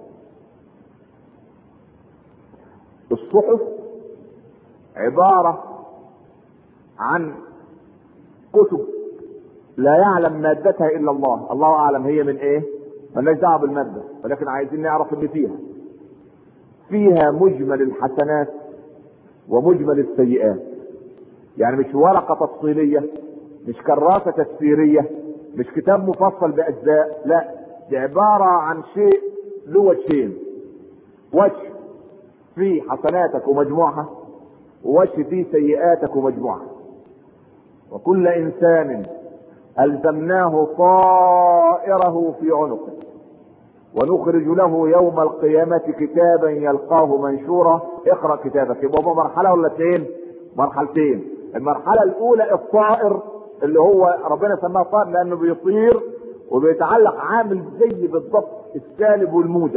الصحف عبارة عن كتب لا يعلم مادتها الا الله، الله اعلم هي من ايه، مالناش دعوه بالماده، ولكن عايزين نعرف اللي فيها. فيها مجمل الحسنات ومجمل السيئات. يعني مش ورقه تفصيليه، مش كراسه تفسيريه، مش كتاب مفصل باجزاء، لا، دي عباره عن شيء له وجهين. وجه فيه حسناتك ومجموعها، ووجه فيه سيئاتك ومجموعها. وكل انسان الزمناه طائره في عنقه، ونخرج له يوم القيامة كتابا يلقاه منشورا. اقرأ كتابك. يبقى هو مرحلة ولا اثنين؟ مرحلتين. المرحلة الاولى الطائر، اللي هو ربنا سماه طائر لانه بيطير وبيتعلق، عامل زي بالضبط السالب والموجب،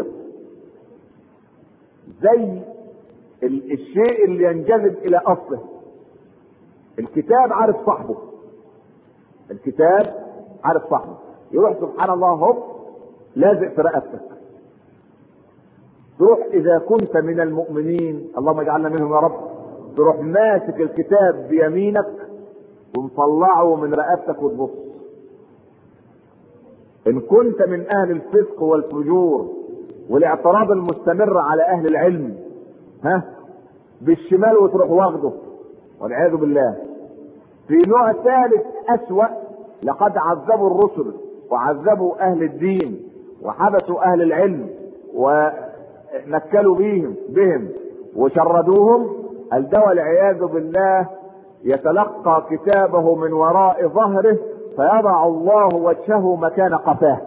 زي الشيء اللي ينجذب الى اصله. الكتاب عارف صاحبه، الكتاب عارف صاحبه، يروح سبحان الله هوب لازق في رقبتك. تروح اذا كنت من المؤمنين، اللهم اجعلنا منهم يا رب، تروح ماسك الكتاب بيمينك ومطلعه من رقبتك وتبص. ان كنت من اهل الفسق والفجور والاعتراض المستمر على اهل العلم، ها، بالشمال وتروح واخده والعياذ بالله. في نوع ثالث اسوأ، لقد عذبوا الرسل وعذبوا اهل الدين وحبسوا اهل العلم ونكلوا بهم بهم وشردوهم. الدواء والعياذ بالله يتلقى كتابه من وراء ظهره، فيضع الله وجهه مكان قفاه.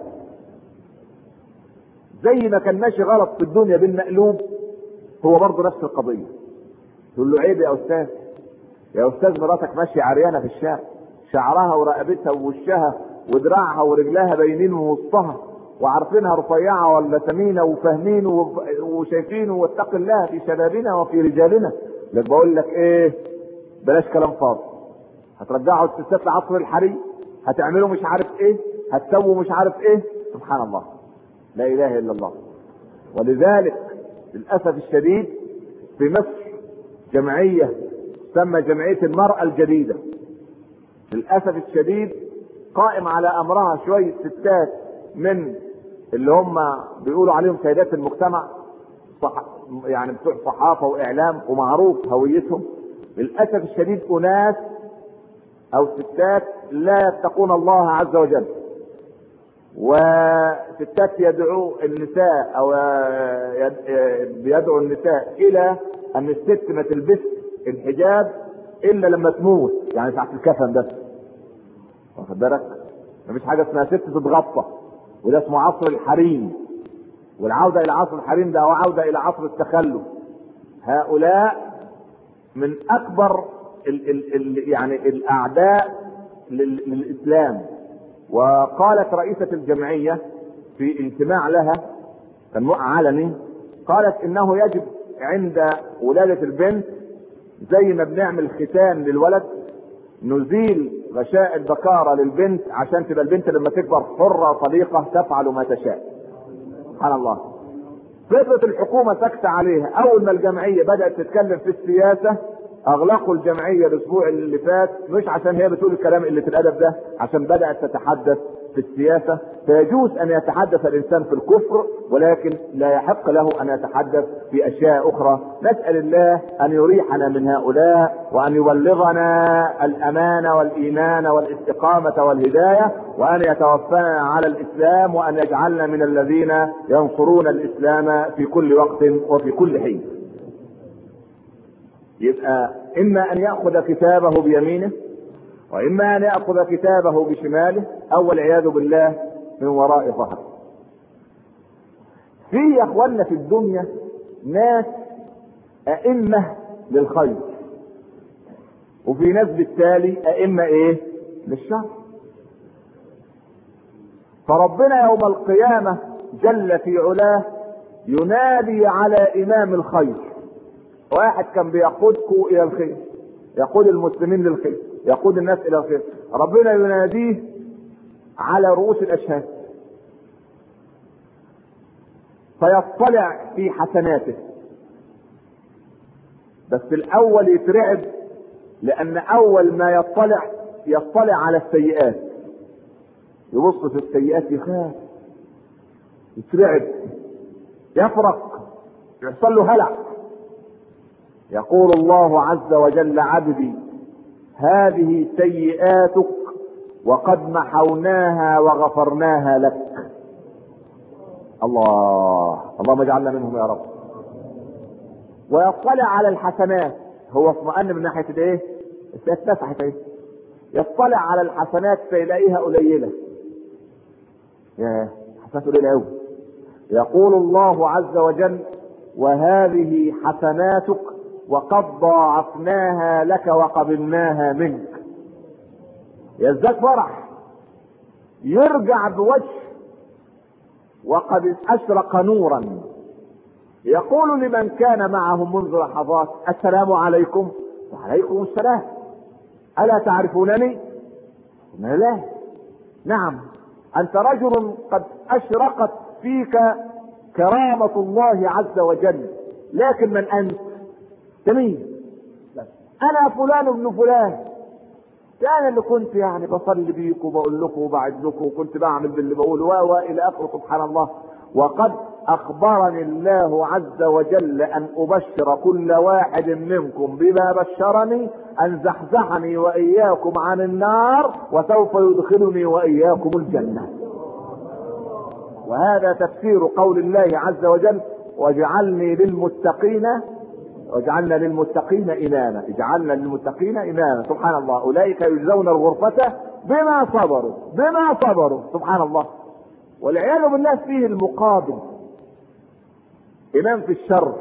زي ما كان ماشي غلط في الدنيا بالمقلوب، هو برضه نفس القضيه. تقول له عيب يا استاذ، يا استاذ مراتك ماشيه عريانه في الشارع، شعرها ورقبتها ووشها ودراعها ورجلها باينين ووسطها، وعارفينها رفيعه ولا ثمينه، وفاهمين وشايفين، واتق الله في شبابنا وفي رجالنا. لك بقول لك ايه، بلاش كلام فاضي. هترجعوا الستات لعصر الحرير، هتعملوا مش عارف ايه، هتسووا مش عارف ايه. سبحان الله، لا اله الا الله. ولذلك للاسف الشديد في مصر جمعيه تسمى جمعية المرأة الجديدة. للأسف الشديد قائم على أمرها شوية ستات من اللي هم بيقولوا عليهم سيدات المجتمع، صح يعني بتوع صحافة وإعلام ومعروف هويتهم. للأسف الشديد أناس أو ستات لا يتقون الله عز وجل، وستات يدعو النساء أو بيدعو النساء إلى أن الست ما تلبس الحجاب إلا لما تموت، يعني ساعة الكفن بس، واخد بالك؟ مفيش حاجة اسمها ست تتغطى، وده اسمه عصر الحريم، والعودة إلى عصر الحريم ده هو عودة إلى عصر التخلف. هؤلاء من أكبر ال ال ال يعني الأعداء للإسلام. وقالت رئيسة الجمعية في اجتماع لها كان علني، قالت إنه يجب عند ولادة البنت زي ما بنعمل ختان للولد نزيل غشاء البكارة للبنت عشان تبقى البنت لما تكبر حرة طليقة تفعل ما تشاء. سبحان الله. فضلت الحكومة سكت عليها. اول ما الجمعية بدأت تتكلم في السياسة اغلقوا الجمعية الاسبوع اللي فات، مش عشان هي بتقول الكلام اللي في الادب ده، عشان بدأت تتحدث في السياسة. فيجوز ان يتحدث الانسان في الكفر، ولكن لا يحق له ان يتحدث في اشياء اخرى. نسأل الله ان يريحنا من هؤلاء، وان يبلغنا الامان والايمان والاستقامة والهداية، وان يتوفانا على الاسلام، وان يجعلنا من الذين ينصرون الاسلام في كل وقت وفي كل حين. يبقى اما ان يأخذ كتابه بيمينه، واما ان يأخذ كتابه بشماله، او والعياذ بالله من وراء ظهره. في يا اخوانا في الدنيا ناس ائمة للخير، وفي ناس بالتالي ائمة ايه للشر. فربنا يوم القيامة جل في علاه ينادي على امام الخير، واحد كان بيقودكم الى الخير، يقود المسلمين للخير، يقود الناس الى الخير، ربنا يناديه على رؤوس الاشهاد فيطلع في حسناته. بس الاول يترعب، لان اول ما يطلع يطلع على السيئات، يبص في السيئات يخاف، يترعب، يفرق، يحصل له هلع. يقول الله عز وجل: عبدي هذه سيئاتك وقد محوناها وغفرناها لك. الله، اللهم اجعلنا منهم يا رب. ويطلع على الحسنات، هو اطمأن من ناحية الايه؟ اتسحت ايه؟ يطلع على الحسنات فيلاقيها قليلة، يا حسنات قليلة قوي. يقول الله عز وجل: وهذه حسناتك وقد ضاعفناها لك وقبلناها منك. يزداد فرح، يرجع بوجه وقد اشرق نورا، يقول لمن كان معه منذ لحظات: السلام عليكم. وعليكم السلام، الا تعرفونني؟ لا. نعم، انت رجل قد اشرقت فيك كرامة الله عز وجل، لكن من انت؟ جميل. انا فلان ابن فلان، انا اللي كنت يعني بصلي بيكم وبقول لكم وبعد لكم وكنت بعمل باللي بقوله و الى اخره. سبحان الله. وقد اخبرني الله عز وجل ان ابشر كل واحد منكم بما بشرني، ان زحزحني واياكم عن النار وسوف يدخلني واياكم الجنة. وهذا تفسير قول الله عز وجل: واجعلني للمتقين واجعلنا للمتقين إماما. اجعلنا للمتقين إماما. سبحان الله. أولئك يجزون الغرفة بما صبروا بما صبروا. سبحان الله. والعياذ بالله فيه المقابل، إمام في الشر.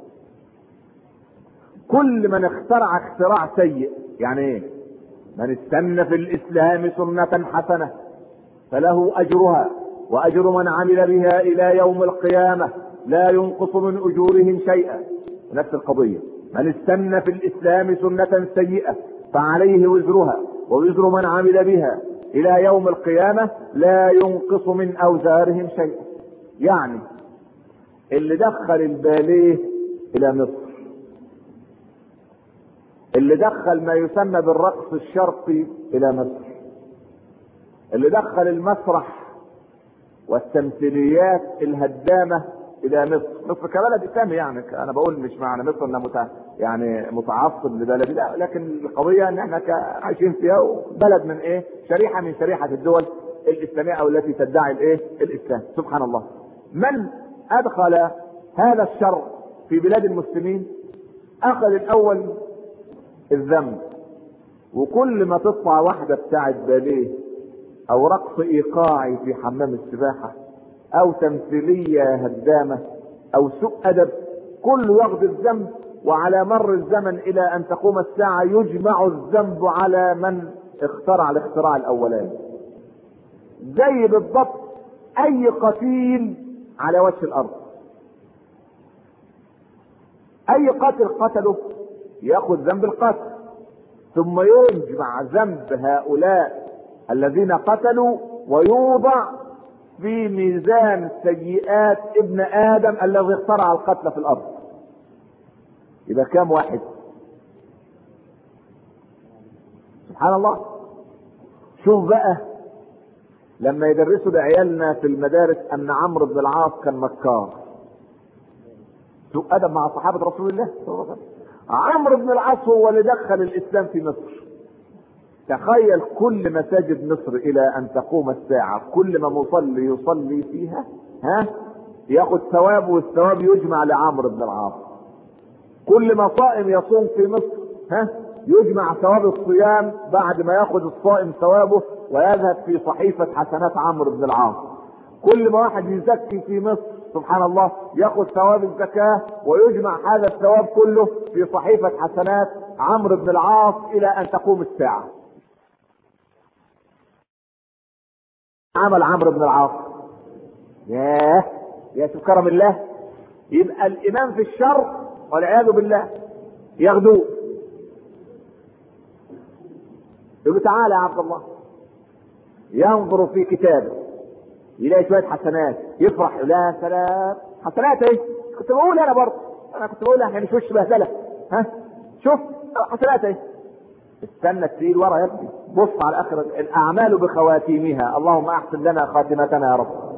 كل من اخترع اختراع سيء، يعني ايه؟ من استنى في الإسلام سنة حسنة فله أجرها وأجر من عمل بها إلى يوم القيامة لا ينقص من أجورهم شيئا. نفس القضية: من استنى في الإسلام سنة سيئة فعليه وزرها ووزر من عمل بها إلى يوم القيامة لا ينقص من أوزارهم شيئا. يعني اللي دخل الباليه إلى مصر، اللي دخل ما يسمى بالرقص الشرقي الى مصر، اللي دخل المسرح والتمثيليات الهدامة الى مصر. مصر كبلد اسلامي، يعني انا بقول مش معنى مصر انها متع... يعني متعصب لبلدي، لا، لكن القضية ان احنا عايشين فيها بلد من ايه، شريحة من شريحة الدول الاسلامية او التي تدعي الايه الاسلام. سبحان الله، من ادخل هذا الشر في بلاد المسلمين؟ اخذ الاول الذنب، وكل ما تطلع واحدة بتاعت باليه او رقص ايقاعي في حمام السباحة او تمثيلية هدامة او سوء ادب، كله ياخذ الذنب، وعلى مر الزمن الى ان تقوم الساعة يجمع الذنب على من اخترع الاختراع الاولاني. زي بالضبط اي قتيل على وجه الارض، اي قاتل قتله ياخذ ذنب القتل، ثم يجمع ذنب هؤلاء الذين قتلوا ويوضع في ميزان سيئات ابن ادم الذي اخترع القتل في الارض. يبقى كام واحد؟ سبحان الله. شوف بقى لما يدرسوا لعيالنا في المدارس ان عمرو بن العاص كان مكار، سوء ادب مع صحابة رسول الله صلى الله عليه وسلم. عمرو بن العاص هو اللي دخل الاسلام في مصر. تخيل كل مساجد مصر الى ان تقوم الساعة كل ما مصلي يصلي فيها ها ياخذ ثواب، والثواب يجمع لعمرو بن العاص. كل ما صائم يصوم في مصر ها يجمع ثواب الصيام بعد ما ياخذ الصائم ثوابه ويذهب في صحيفة حسنات عمرو بن العاص. كل ما واحد يزكي في مصر سبحان الله ياخذ ثواب الزكاة ويجمع هذا الثواب كله في صحيفة حسنات عمرو بن العاص الى ان تقوم الساعة. عمل عمرو بن العاص ياه يا شوف كرم الله. يبقى الامام في الشر والعياذ بالله ياخذوه، يقول تعالى يا عبد الله، ينظر في كتابه يلاقي شويه حسنات يفرح، لا سلام حسنات ايه؟ كنت بقول انا برضه، انا كنت بقول احنا مش وش بهدله ها، شوف حسنات ايه؟ استنى تسير ورا يا ابني، بص على اخر الاعمال بخواتيمها، اللهم احسن لنا خاتمتنا يا رب.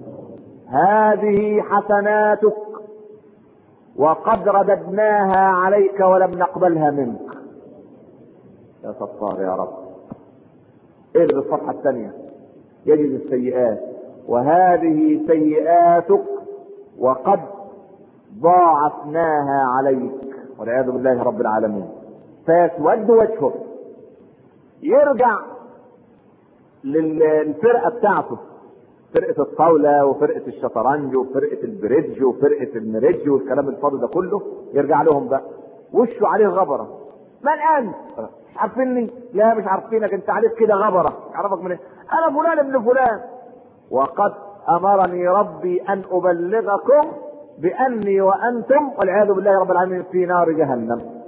هذه حسناتك وقد رددناها عليك ولم نقبلها منك. يا ستار يا رب. اقلب الصفحة الثانية يجد السيئات، وهذه سيئاتك وقد ضاعفناها عليك والعياذ بالله رب العالمين. فيسود وجهه، يرجع للفرقة بتاعته، فرقة الطاولة وفرقة الشطرنج وفرقة البريدج وفرقة المريدج والكلام الفاضي ده كله، يرجع لهم بقى وشه عليه غبرة. من انت؟ مش عارفيني؟ لا مش عارفينك، انت عليك كده غبرة، اعرفك من ايه؟ انا فلان ابن فلان، وقد امرني ربي ان ابلغكم باني وانتم والعياذ بالله رب العالمين في نار جهنم.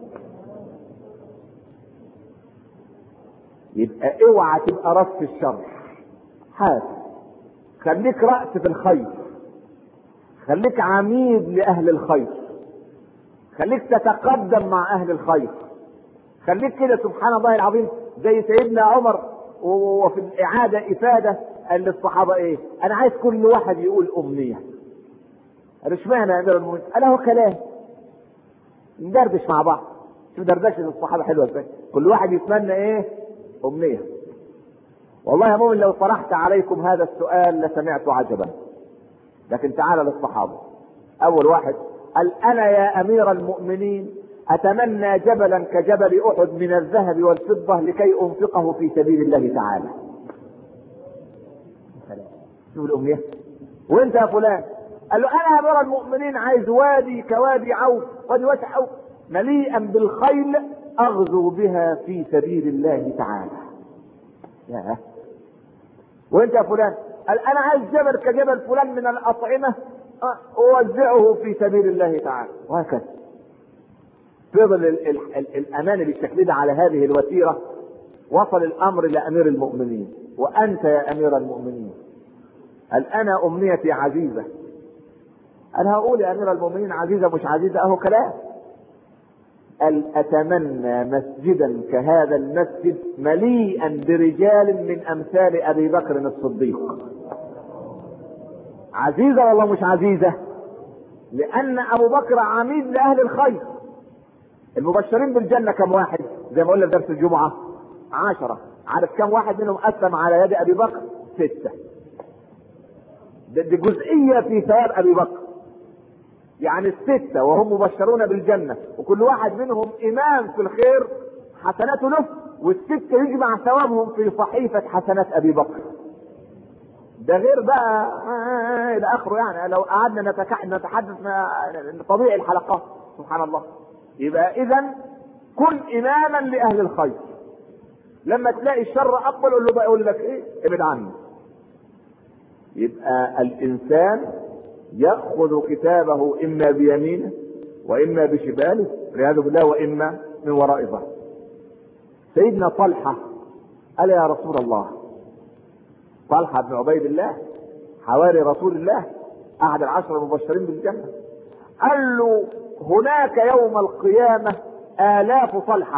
يبقى اوعى تبقى راس في الشر، حاسب، خليك رأس في الخير، خليك عميد لأهل الخير، خليك تتقدم مع أهل الخير، خليك كده سبحان الله العظيم زي سيدنا عمر وفي الإعادة إفادة قال للصحابة إيه؟ أنا عايز كل واحد يقول أمنية. قالوا اشمعنى يا أمير المؤمنين؟ قال هو كلام ندردش مع بعض. شوف دردشة الصحابة حلوة ازاي، كل واحد يتمنى إيه؟ أمنية. والله يا مؤمن لو طرحت عليكم هذا السؤال لسمعت عجبا، لكن تعال للصحابة. اول واحد قال انا يا امير المؤمنين اتمنى جبلا كجبل احد من الذهب والفضة لكي انفقه في سبيل الله تعالى. شوف الامنية. وانت يا فلان؟ قال له انا يا امير المؤمنين عايز وادي كوادي عوف، وادي واسع عوف مليئا بالخيل اغزو بها في سبيل الله تعالى. ياه. وانت يا فلان؟ قال انا عايز جبل كجبل فلان من الاطعمة اوزعه في سبيل الله تعالى. وهكذا فضل ال ال ال الامان بالشكل ده على هذه الوتيرة. وصل الامر لامير المؤمنين، وانت يا امير المؤمنين؟ قال انا امنيتي عزيزة. قال هقول يا امير المؤمنين عزيزة مش عزيزة اهو كلام، قال اتمنى مسجدا كهذا المسجد مليئا برجال من امثال ابي بكر الصديق. عزيزة والله مش عزيزة، لان ابو بكر عميد لاهل الخير. المبشرين بالجنة كم واحد؟ زي ما قلنا في درس الجمعة عشرة. عارف كم واحد منهم اسلم على يد ابي بكر؟ ستة. دي جزئية في ثواب ابي بكر. يعني الستة وهم مبشرون بالجنة، وكل واحد منهم امام في الخير حسناته له، والستة يجمع ثوابهم في صحيفة حسنات ابي بكر. ده غير بقى آه الى اخره. يعني لو قعدنا نتحدث طبيعي الحلقات سبحان الله. يبقى اذا كن اماما لاهل الخير. لما تلاقي الشر اقبل قول له بقى، يقول لك ايه؟ ابعد عنه. يبقى الانسان ياخذ كتابه اما بيمينه واما بشماله والعياذ بالله، واما من وراء ظهره. سيدنا طلحه قال يا رسول الله، طلحه بن عبيد الله حواري رسول الله احد العشر المبشرين بالجنه، قال له هناك يوم القيامه آلاف طلحه،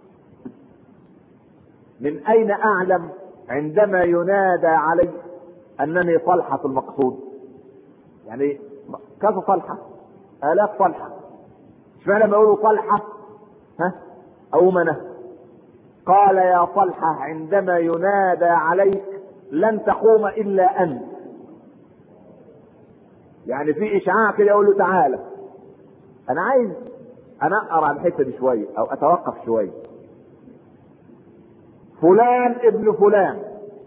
من اين اعلم عندما ينادى علي انني طلحه المقصود؟ يعني كذا طلحه، آلاف طلحه. اشمعنى لما يقولوا طلحه ها او منه؟ قال يا طلحه عندما ينادى عليك لن تقوم الا انت. يعني في اشعاع كده يقول له تعالى. انا عايز انقر على الحته دي شويه او اتوقف شويه. فلان ابن فلان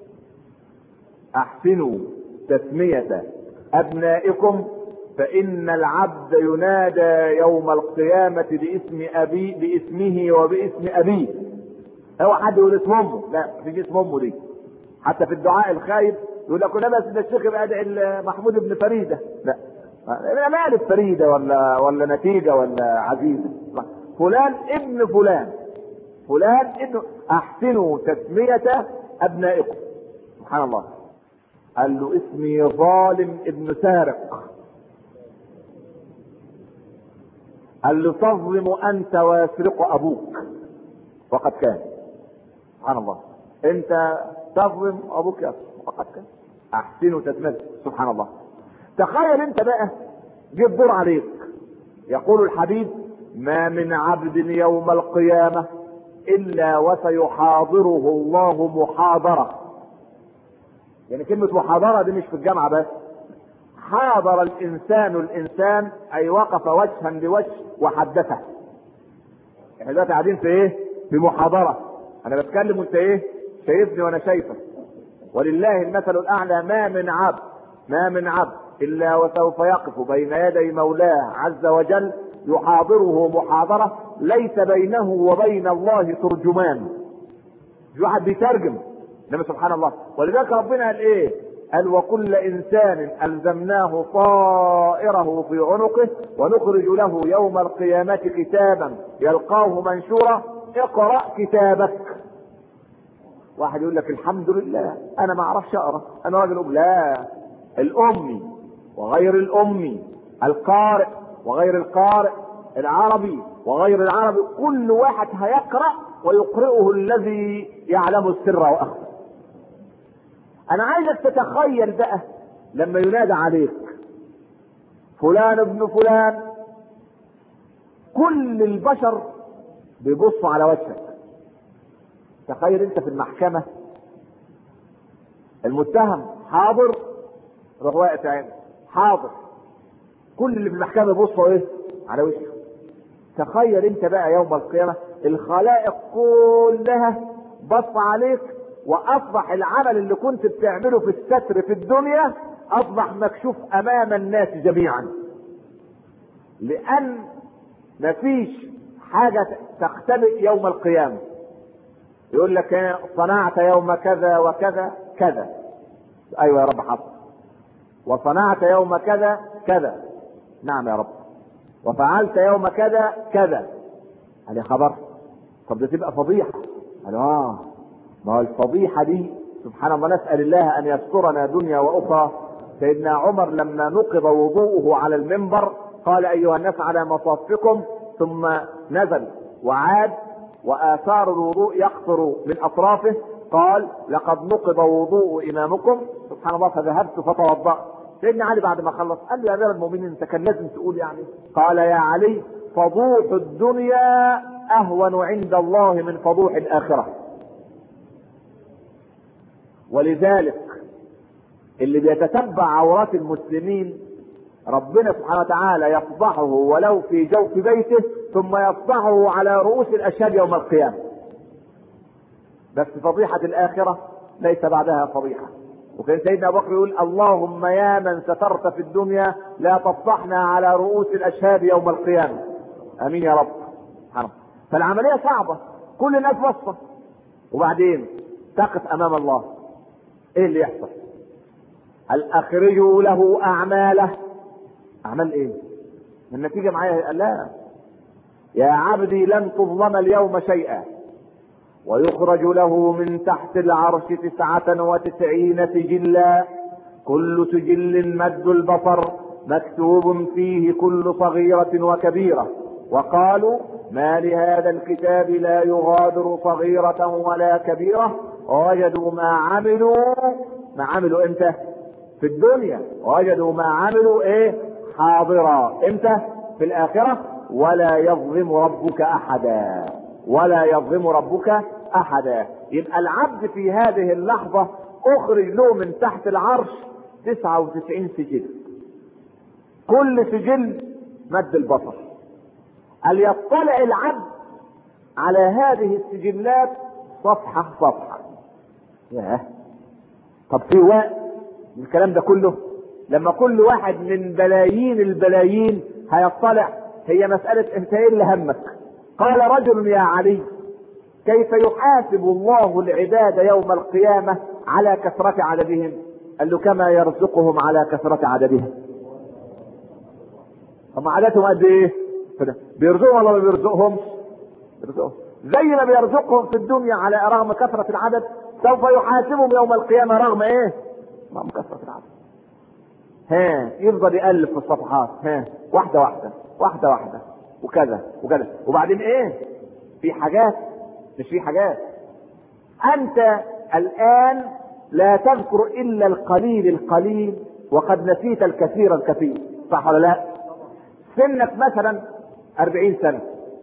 احسنوا تسمية ابنائكم فان العبد ينادى يوم القيامة باسم ابي باسمه وباسم ابيه. هو حد يقول اسم امه؟ لا، في اسم امه دي. حتى في الدعاء الخايب يقول لك انا بس الشيخ يبقى ادعي محمود بن فريدة. لا، انا مالي فريدة ولا ولا نتيجة ولا عزيزة. فلان ابن فلان، فلان ابن. احسنوا تسمية ابنائكم. سبحان الله. قال له اسمي ظالم ابن سارق. قال له تظلم انت ويسرق ابوك وقد كان. سبحان الله. انت تظلم ابوك يسرق وقد كان. احسنوا تسمية. سبحان الله. تخيل انت بقى جه الدور عليك. يقول الحبيب ما من عبد يوم القيامة الا وسيحاضره الله محاضرة. يعني كلمة محاضرة دي مش في الجامعة بس. حاضر الانسان الانسان اي وقف وجها لوجه وحدثه. احنا دلوقتي قاعدين في ايه؟ في محاضرة. انا بتكلم وانت ايه؟ شايفني وانا شايفك. ولله المثل الاعلى. ما من عبد ما من عبد الا وسوف يقف بين يدي مولاه عز وجل يحاضره محاضرة ليس بينه وبين الله ترجمان. في واحد بيترجم. انما سبحان الله. ولذلك ربنا قال ايه؟ قال وكل انسان الزمناه طائره في عنقه ونخرج له يوم القيامة كتابا يلقاه منشورا اقرأ كتابك. واحد يقول لك الحمد لله انا ما اعرفش اقرا، انا راجل أم. لا، الامي وغير الامي، القارئ وغير القارئ، العربي وغير العربي، كل واحد هيقرأ ويقرئه الذي يعلم السر واخفى. انا عايزك تتخيل بقى لما ينادى عليك فلان ابن فلان، كل البشر بيبصوا على وجهك. تخيل انت في المحكمة المتهم حاضر، روح واقف عين حاضر، كل اللي في المحكمة بيبصوا ايه؟ على وجهك. تخيل انت بقى يوم القيامة الخلائق كلها بص عليك، واصبح العمل اللي كنت بتعمله في الستر في الدنيا اصبح مكشوف امام الناس جميعا. لان مفيش حاجة تختبئ يوم القيامة. يقول لك صنعت يوم كذا وكذا كذا، ايوه يا رب حصل. وصنعت يوم كذا كذا، نعم يا رب. وفعلت يوم كذا كذا. قال يا خبر، طب ده تبقى فضيحة. قال اه، ما هو الفضيحة دي سبحان الله نسأل الله ان يسترنا دنيا واخرى. سيدنا عمر لما نقض وضوءه على المنبر قال ايها الناس على مصافكم ثم نزل وعاد وآثار الوضوء يقطر من أطرافه. قال لقد نقض وضوء إمامكم سبحان الله فذهبت فتوضأ. سيدنا علي بعد ما خلص قال له يا أمير المؤمنين انت كان لازم تقول يعني. قال يا علي فضوح الدنيا أهون عند الله من فضوح الآخرة. ولذلك اللي بيتتبع عورات المسلمين ربنا سبحانه وتعالى يفضحه ولو في جوف بيته ثم يفضحه على رؤوس الأشهاد يوم القيامة. بس فضيحة الآخرة ليس بعدها فضيحة. وكان سيدنا أبو بكر يقول اللهم يا من سترت في الدنيا لا تفضحنا على رؤوس الأشهاد يوم القيامة. امين يا رب. حرم. فالعملية صعبة كل الناس وصفة وبعدين تقف امام الله ايه اللي يحصل؟ هل اخرجوا له اعماله. اعمال ايه؟ النتيجة معايا لا يا عبدي لن تظلم اليوم شيئا ويخرج له من تحت العرش تسعة وتسعين سجلا كل سجل مد البصر مكتوب فيه كل صغيرة وكبيرة. وقالوا ما لهذا الكتاب لا يغادر صغيرة ولا كبيرة ووجدوا ما عملوا ما عملوا امتى؟ في الدنيا. ووجدوا ما عملوا ايه؟ حاضرا. امتى؟ في الآخرة. ولا يظلم ربك احدا ولا يظلم ربك احدا. يبقى العبد في هذه اللحظة اخرج له من تحت العرش تسعة وتسعين سجل كل سجل مد البصر. هل يطلع العبد على هذه السجلات صفحة صفحة؟ ياه. طب في وقت الكلام ده كله لما كل واحد من بلايين البلايين هيطلع هي مسألة انت ايه اللي همك؟ قال رجل يا علي كيف يحاسب الله العباد يوم القيامة على كثرة عددهم؟ قال له كما يرزقهم على كثرة عددهم. هم عددهم قد ايه؟ بيرزقهم ولا ما بيرزقهم؟ بيرزقهم زي ما بيرزقهم في الدنيا على رغم كثرة العدد سوف يحاسبهم يوم القيامة رغم ايه؟ رغم كثرة العدد. ها يفضل يألف في الصفحات ها واحدة واحدة واحدة واحدة وكذا وكذا وبعدين ايه؟ في حاجات مش في حاجات. انت الان لا تذكر الا القليل القليل وقد نسيت الكثير الكثير. صح ولا لا؟ سنك مثلا أربعين سنة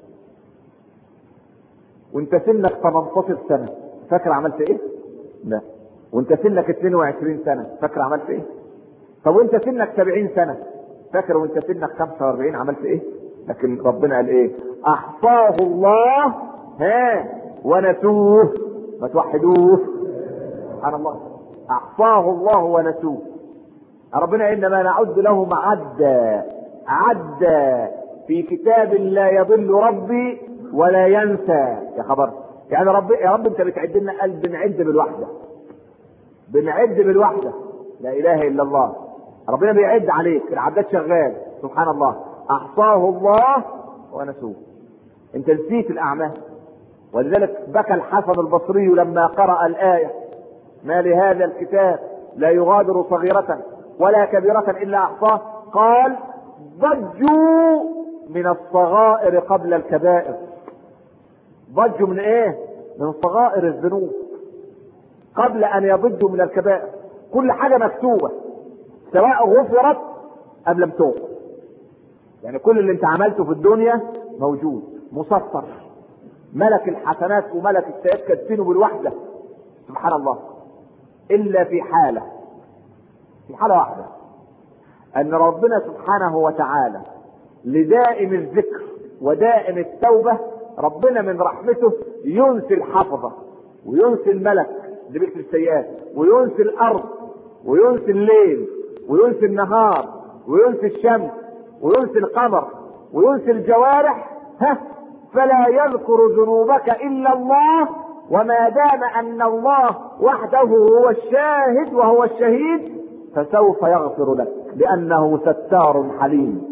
وانت سنك ثمانية عشر سنة فاكر عملت ايه؟ لا. وانت سنك اثنين وعشرين سنة فاكر عملت ايه؟ طب وانت سنك سبعين سنة فاكر وانت سنك خمسة وأربعين عملت ايه؟ لكن ربنا قال ايه؟ احصاه الله ها ونسوه. ما توحدوه. سبحان الله. احصاه الله ونسوه. ربنا انما نعد لهم عدا عدا في كتاب لا يضل ربي ولا ينسى. يا خبر يعني رب يا رب انت بتعد لنا قال بنعد بالوحده بنعد بالوحده لا اله الا الله. ربنا بيعد عليك العداد شغال. سبحان الله. احصاه الله ونسوه. انت نسيت الاعمال. ولذلك بكى الحسن البصري لما قرأ الآية ما لهذا الكتاب لا يغادر صغيرة ولا كبيرة الا احصاه قال ضجوا من الصغائر قبل الكبائر. ضجوا من ايه؟ من صغائر الذنوب قبل ان يضجوا من الكبائر. كل حاجة مكتوبة سواء غفرت ام لم تغفر. يعني كل اللي انت عملته في الدنيا موجود مسطر. ملك الحسنات وملك السيئات كاتبينه بالوحدة. سبحان الله. الا في حالة في حالة واحدة ان ربنا سبحانه وتعالى لدائم الذكر ودائم التوبة ربنا من رحمته ينسي الحفظة وينسي الملك اللي بيكتب السيئات وينسي الارض وينسي الليل وينسي النهار وينسي الشمس وينسي القمر وينسي الجوارح. ها فلا يذكر ذنوبك الا الله. وما دام ان الله وحده هو الشاهد وهو الشهيد فسوف يغفر لك لانه ستار حليم.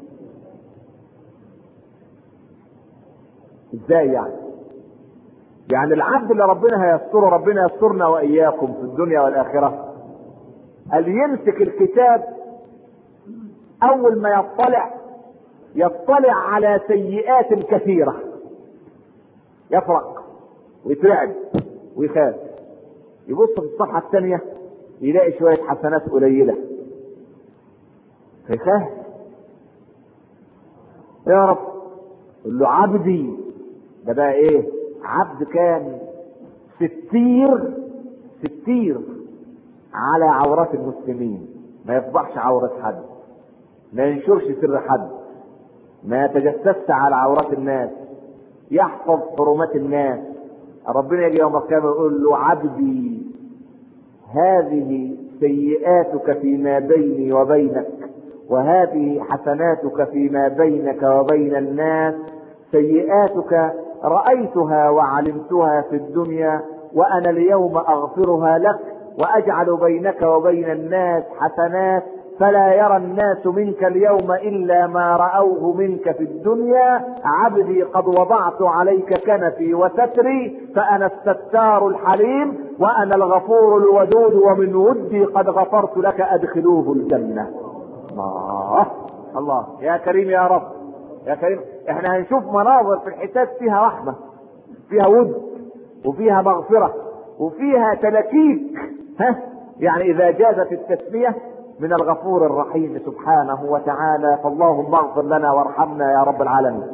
ازاي يعني؟ يعني العبد اللي ربنا هيستره ربنا يسترنا واياكم في الدنيا والاخره قال يمسك الكتاب اول ما يطلع يطلع على سيئات كثيرة، يفرق ويترعب ويخاف. يبص في الصفحة الثانية يلاقي شوية حسنات قليلة فيخاف. يا رب قل له عبدي، ده بقى ايه؟ عبد كان ستير ستير على عورات المسلمين، ما يفضحش عورة حد، ما ينشرش سر حد، ما يتجسسش على عورات الناس، يحفظ حرمات الناس. ربنا يجي يوم القيامة يقول له عبدي هذه سيئاتك فيما بيني وبينك، وهذه حسناتك فيما بينك وبين الناس. سيئاتك رأيتها وعلمتها في الدنيا، وأنا اليوم أغفرها لك وأجعل بينك وبين الناس حسنات، فلا يرى الناس منك اليوم إلا ما رأوه منك في الدنيا. عبدي قد وضعت عليك كنفي وستري، فأنا الستار الحليم وأنا الغفور الودود، ومن ودي قد غفرت لك أدخلوه الجنة. الله الله يا كريم يا رب يا كريم. احنا هنشوف مناظر في الحتات فيها رحمة، فيها ود، وفيها مغفرة، وفيها تلكيك، ها يعني إذا جازت التسمية من الغفور الرحيم سبحانه وتعالى. فاللهم اغفر لنا وارحمنا يا رب العالمين.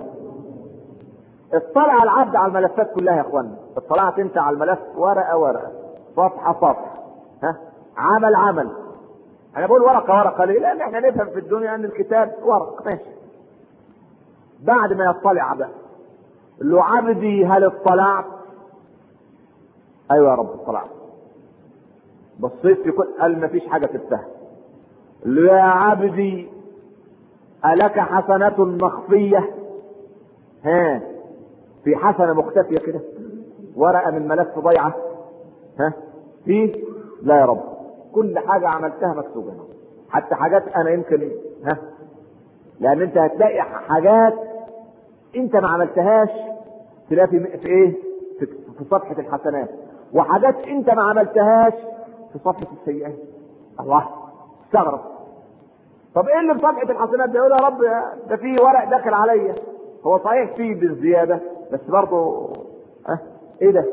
اطلع العبد على الملفات كلها يا اخوانا. اطلعت انت على الملف ورقة ورقة، صفحة صفحة، ها عمل عمل. انا بقول ورقة ورقة ليه؟ لان احنا نفهم في الدنيا ان الكتاب ورق ماشي. بعد ما يطلع بقى له عبدي هل اطلعت؟ ايوه يا رب اطلعت. بصيت في كل قال مفيش حاجة تفتح. له يا عبدي ألك حسنة مخفية؟ ها في حسنة مختفية كده، ورقة من ملف ضيعة، ها في؟ لا يا رب، كل حاجة عملتها مكتوبة، حتى حاجات انا يمكن ها لان انت هتلاقي حاجات انت ما عملتهاش تلاقي في ايه؟ في, في صفحة الحسنات، وحاجات انت ما عملتهاش في صفحة السيئات. الله استغرب. طب ايه اللي في صفحة الحسنات ده؟ يقول يا رب ده في ورق داخل عليا، هو صحيح فيه بالزيادة بس برضه اه ايه ده؟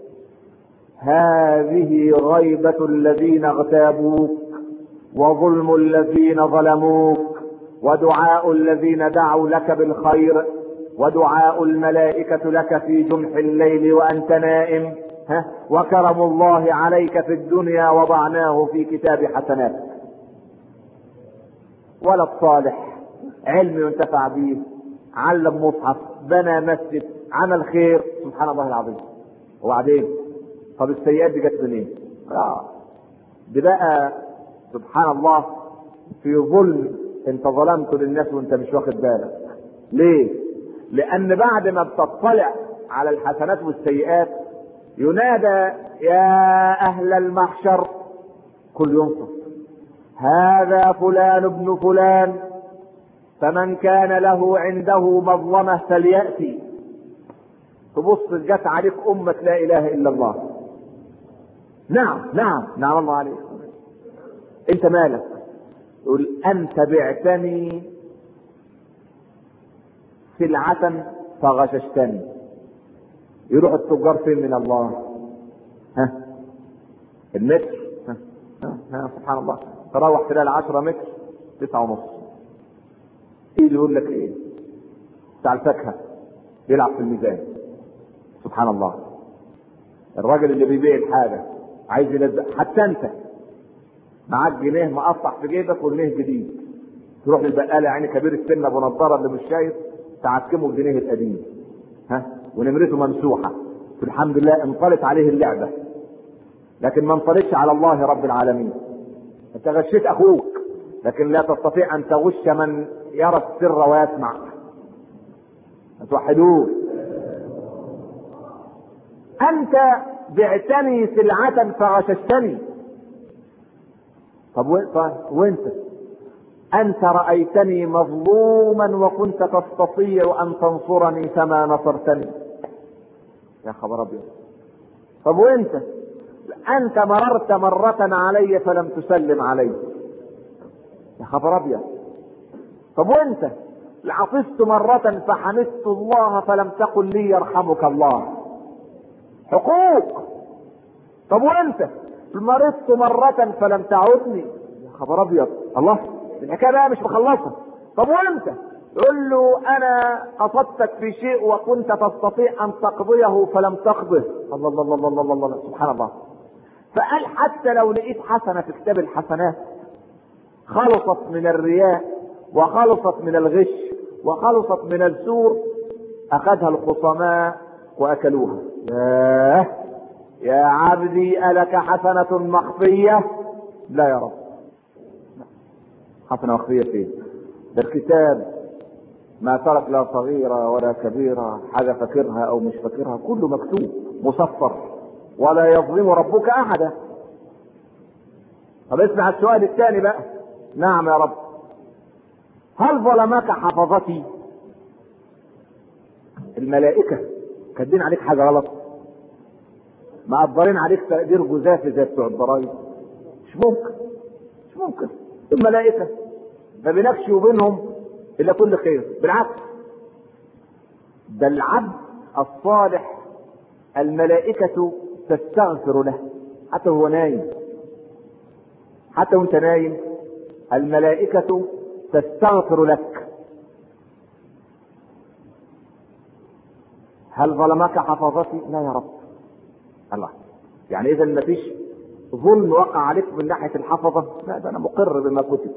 هذه غيبة الذين اغتابوك، وظلم الذين ظلموك، ودعاء الذين دعوا لك بالخير، ودعاء الملائكة لك في جنح الليل وأنت نائم، ها وكرم الله عليك في الدنيا وضعناه في كتاب حسنات. ولد صالح، علم ينتفع به، علم مصحف، بنى مسجد، عمل خير، سبحان الله العظيم. وبعدين طب السيئات دي جت منين؟ اه دي بقى سبحان الله في ظلم انت ظلمته للناس وانت مش واخد بالك. ليه؟ لان بعد ما بتطلع على الحسنات والسيئات ينادى يا اهل المحشر، كل ينصف هذا فلان ابن فلان، فمن كان له عنده مظلمة فليأتي. تبص جت عليك أمة لا إله إلا الله. نعم نعم نعم الله عليك. أنت مالك؟ يقول أنت بعتني سلعة فغششتني. يروح التجار فين من الله؟ ها المتر، ها ها, ها سبحان الله. تروح خلال عشرة متر تسعة ونص. ايه اللي يقول لك ايه؟ بتاع الفاكهه بيلعب في الميزان. سبحان الله. الراجل اللي بيبيع الحاجه عايز يلزق، حتى انت معاك جنيه مقطع في جيبك والجنيه جديد، تروح للبقاله يعني كبير السن ابو نضاره اللي مش شايف تعكمه الجنيه القديم، ها ونمرته ممسوحه، الحمد لله انطلت عليه اللعبه، لكن ما انطلتش على الله رب العالمين. انت غشيت اخوك لكن لا تستطيع ان تغش من يرى السر ويسمع. توحدوه. انت بعتني سلعة فغششتني. طب وانت انت رأيتني مظلوما وكنت تستطيع ان تنصرني فما نصرتني. يا خبر ابيض. طب وانت انت مررت مرة علي فلم تسلم علي. يا خبر ابيض. طب وانت عطست مرة فحمدت الله فلم تقل لي يرحمك الله. حقوق. طب وانت مرضت مرة فلم تعودني، يا خبر ابيض، الله الحكايه بقى مش مخلصه. طب وانت يقول له انا قصدتك في شيء وكنت تستطيع ان تقضيه فلم تقضه. الله الله الله الله الله, الله. سبحان الله. فقال حتى لو لقيت حسنة في كتاب الحسنات خلصت من الرياء وخلصت من الغش وخلصت من السور، اخذها الخصماء واكلوها. ياه يا عبدي ألك حسنة مخفية؟ لا يا رب. حسنة مخفية فين؟ ده الكتاب ما ترك لا صغيرة ولا كبيرة، حاجة فاكرها او مش فاكرها كله مكتوب مصفر، ولا يظلم ربك احدا. طب اسمع السؤال الثاني بقى. نعم يا رب. هل ظلمك حفظتي؟ الملائكة كاتبين عليك حاجة غلط؟ مقدرين عليك تقدير جزافي زي بتوع الضرايب؟ مش ممكن مش ممكن. الملائكة ما بينكش وبينهم الا كل خير، بالعكس ده العبد الصالح الملائكة تستغفر له حتى هو نايم. حتى وانت نايم الملائكة تستغفر لك. هل ظلمك حفظتي؟ لا يا رب. الله، يعني اذا ما فيش ظلم وقع عليك من ناحية الحفظة؟ لا، ده انا مقر بما كتب.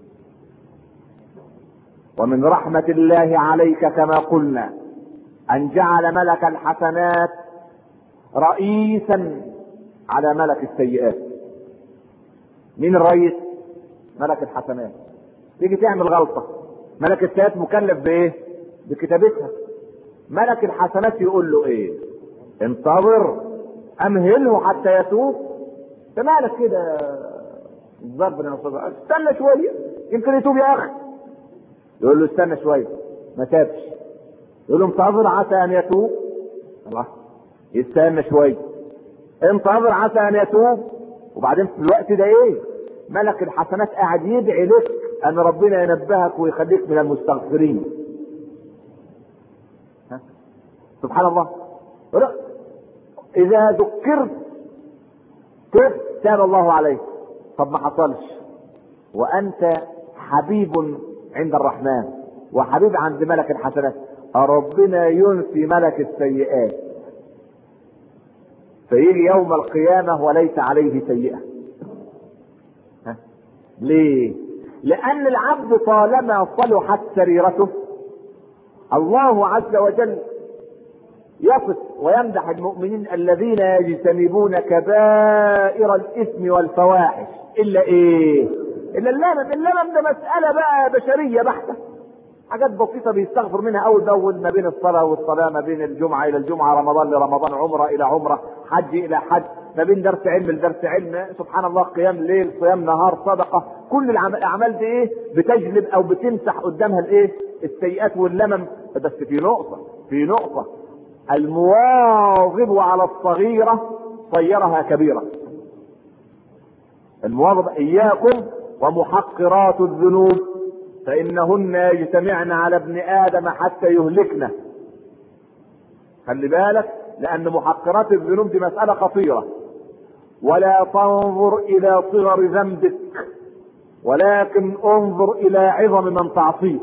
ومن رحمة الله عليك كما قلنا ان جعل ملك الحسنات رئيسا على ملك السيئات. مين الرئيس؟ ملك الحسنات. تيجي تعمل غلطة ملك السيئات مكلف بايه؟ بكتابتها. ملك الحسنات يقول له ايه؟ انتظر امهله حتى يتوب. انت مالك كده الضرب يا استاذ؟ استنى شويه يمكن يتوب يا اخي. يقول له استنى شويه، ما تابش. يقول له انتظر عسى ان يتوب. الله، يستنى شويه، انتظر عسى ان يتوب. وبعدين في الوقت ده ايه؟ ملك الحسنات قاعد يدعي لك ان ربنا ينبهك ويخليك من المستغفرين. ها؟ سبحان الله. اذا ذكرت تب تاب الله عليك. طب ما حصلش وانت حبيب عند الرحمن وحبيب عند ملك الحسنات، ربنا ينفي ملك السيئات فيجي يوم القيامة وليس عليه سيئة. ها؟ ليه؟ لأن العبد طالما صلحت سريرته الله عز وجل يصف ويمدح المؤمنين الذين يجتنبون كبائر الإثم والفواحش إلا إيه؟ إلا اللمم. اللمم ده مسألة بقى بشرية بحتة، حاجات بسيطة بيستغفر منها أول بأول، ما بين الصلاة والصلاة، ما بين الجمعة إلى الجمعة، رمضان لرمضان، عمرة إلى عمرة، حج إلى حج، ما بين درس علم لدرس علم، سبحان الله، قيام ليل، صيام نهار، صدقة. كل الأعمال دي إيه؟ بتجلب أو بتمسح قدامها الإيه؟ السيئات واللمم. بس في نقطة في نقطة المواظب على الصغيرة صيرها كبيرة. المواظب إياكم ومحقرات الذنوب فإنهن يجتمعن على ابن آدم حتى يهلكنا. خلي بالك، لأن محقرات الذنوب دي مسألة خطيرة. ولا تنظر إلى صغر ذنبك ولكن انظر إلى عظم من تعصيه.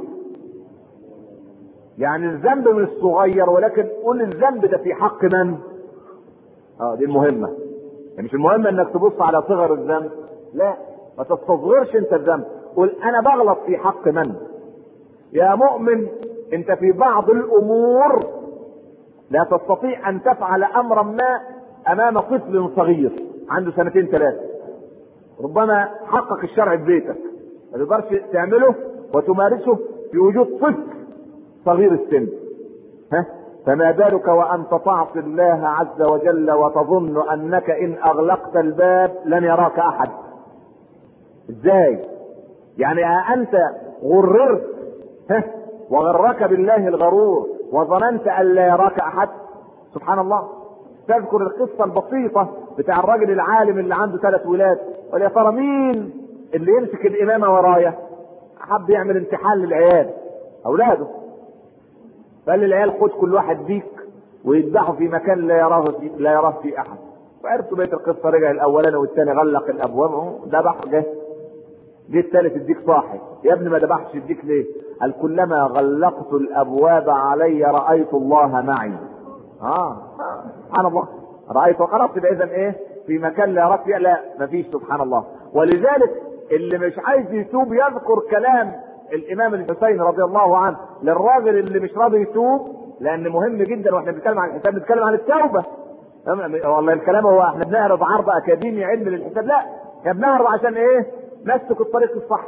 يعني الذنب مش صغير، ولكن قول الذنب ده في حق من؟ اه دي المهمة. يعني مش المهم انك تبص على صغر الذنب، لا، ما تستصغرش انت الذنب. قل انا بغلط في حق من؟ يا مؤمن انت في بعض الامور لا تستطيع ان تفعل امرا ما امام طفل صغير عنده سنتين ثلاثة، ربما حقق الشرع في بيتك، ما تقدرش تعمله وتمارسه في وجود طفل صغير السن. ها؟ فما بالك وانت تعصي الله عز وجل وتظن انك ان اغلقت الباب لن يراك احد. ازاي؟ يعني انت غررت ها وغرك بالله الغرور وظننت ان لا يراك احد؟ سبحان الله. تذكر القصة البسيطة بتاع الراجل العالم اللي عنده ثلاث ولاد، قال يا ترى مين اللي يمسك الامامة ورايا؟ حب يعمل امتحان للعيال، اولاده. قال للعيال خد كل واحد بيك ويذبحوا في مكان لا يراه في لا يراه في احد. وعرفتوا بيت القصه، رجع الاولاني والثاني غلق الابواب ذبح. جه جه الثالث الديك صاحي. يا ابني ما ذبحش الديك ليه؟ قال كلما غلقت الابواب علي رايت الله معي. اه سبحان الله، رايت خلاص. يبقى اذا ايه؟ في مكان لا يراه فيه لا مفيش. سبحان الله. ولذلك اللي مش عايز يتوب يذكر كلام الامام الحسين رضي الله عنه للراجل اللي مش راضي يتوب، لان مهم جدا واحنا بنتكلم عن الحساب بنتكلم عن التوبه. والله الكلام هو احنا بنعرض عرض اكاديمي علم للحساب، لا احنا بنعرض عشان ايه؟ نسلك الطريق الصح.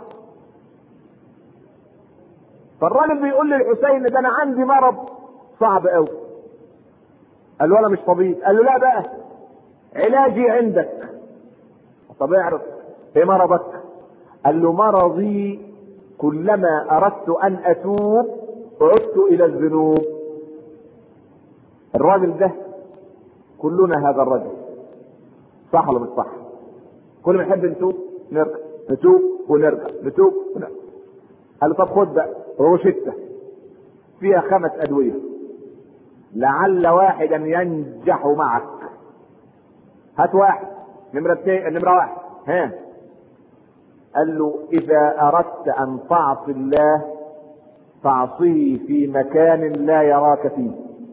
فالراجل بيقول للحسين ده انا عندي مرض صعب قوي. قال له انا مش طبيب. قال له لا بقى علاجي عندك. طب اعرف ايه مرضك؟ قال له مرضي كلما اردت ان اتوب عدت الى الذنوب. الراجل ده كلنا هذا الرجل، صح ولا مش صح؟ كل ما نحب نتوب نرجع، نتوب ونرجع، نتوب ونرجع. قال له طب خد بقى روشته فيها خمس ادويه لعل واحدا ينجح معك. هات واحد. نمرة اثنين، نمرة واحد ها. قال له اذا اردت ان تعصي الله فاعصيه في مكان لا يراك فيه.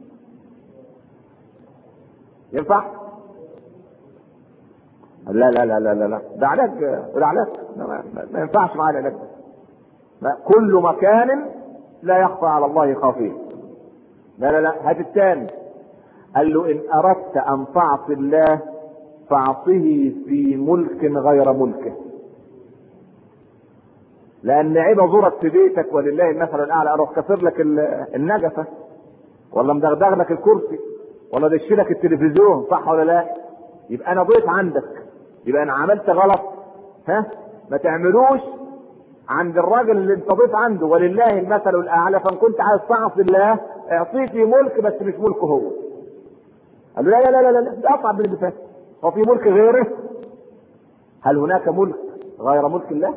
ينفع؟ لا لا لا لا لا ده علاج، ده علاج ما, ما ينفعش معاه العلاج ده. كل مكان لا يخفى على الله خافيه. لا لا لا هات الثاني. قال له ان اردت ان تعصي الله فاعصه في ملك غير ملكه. لان عيب ازورك في بيتك ولله المثل الاعلى اروح كسر لك النجفه ولا مدغدغ لك الكرسي ولا دش لك التلفزيون، صح ولا لا؟ يبقى انا ضيف عندك، يبقى انا عملت غلط. ها ما تعملوش عند الراجل اللي انت ضيف عنده ولله المثل الاعلى. فان كنت عايز تعصي الله اعطيه في ملك بس مش ملكه هو. قال له لا لا لا لا لا ده اصعب من اللي فات. هو في ملك غيره؟ هل هناك ملك غير ملك الله؟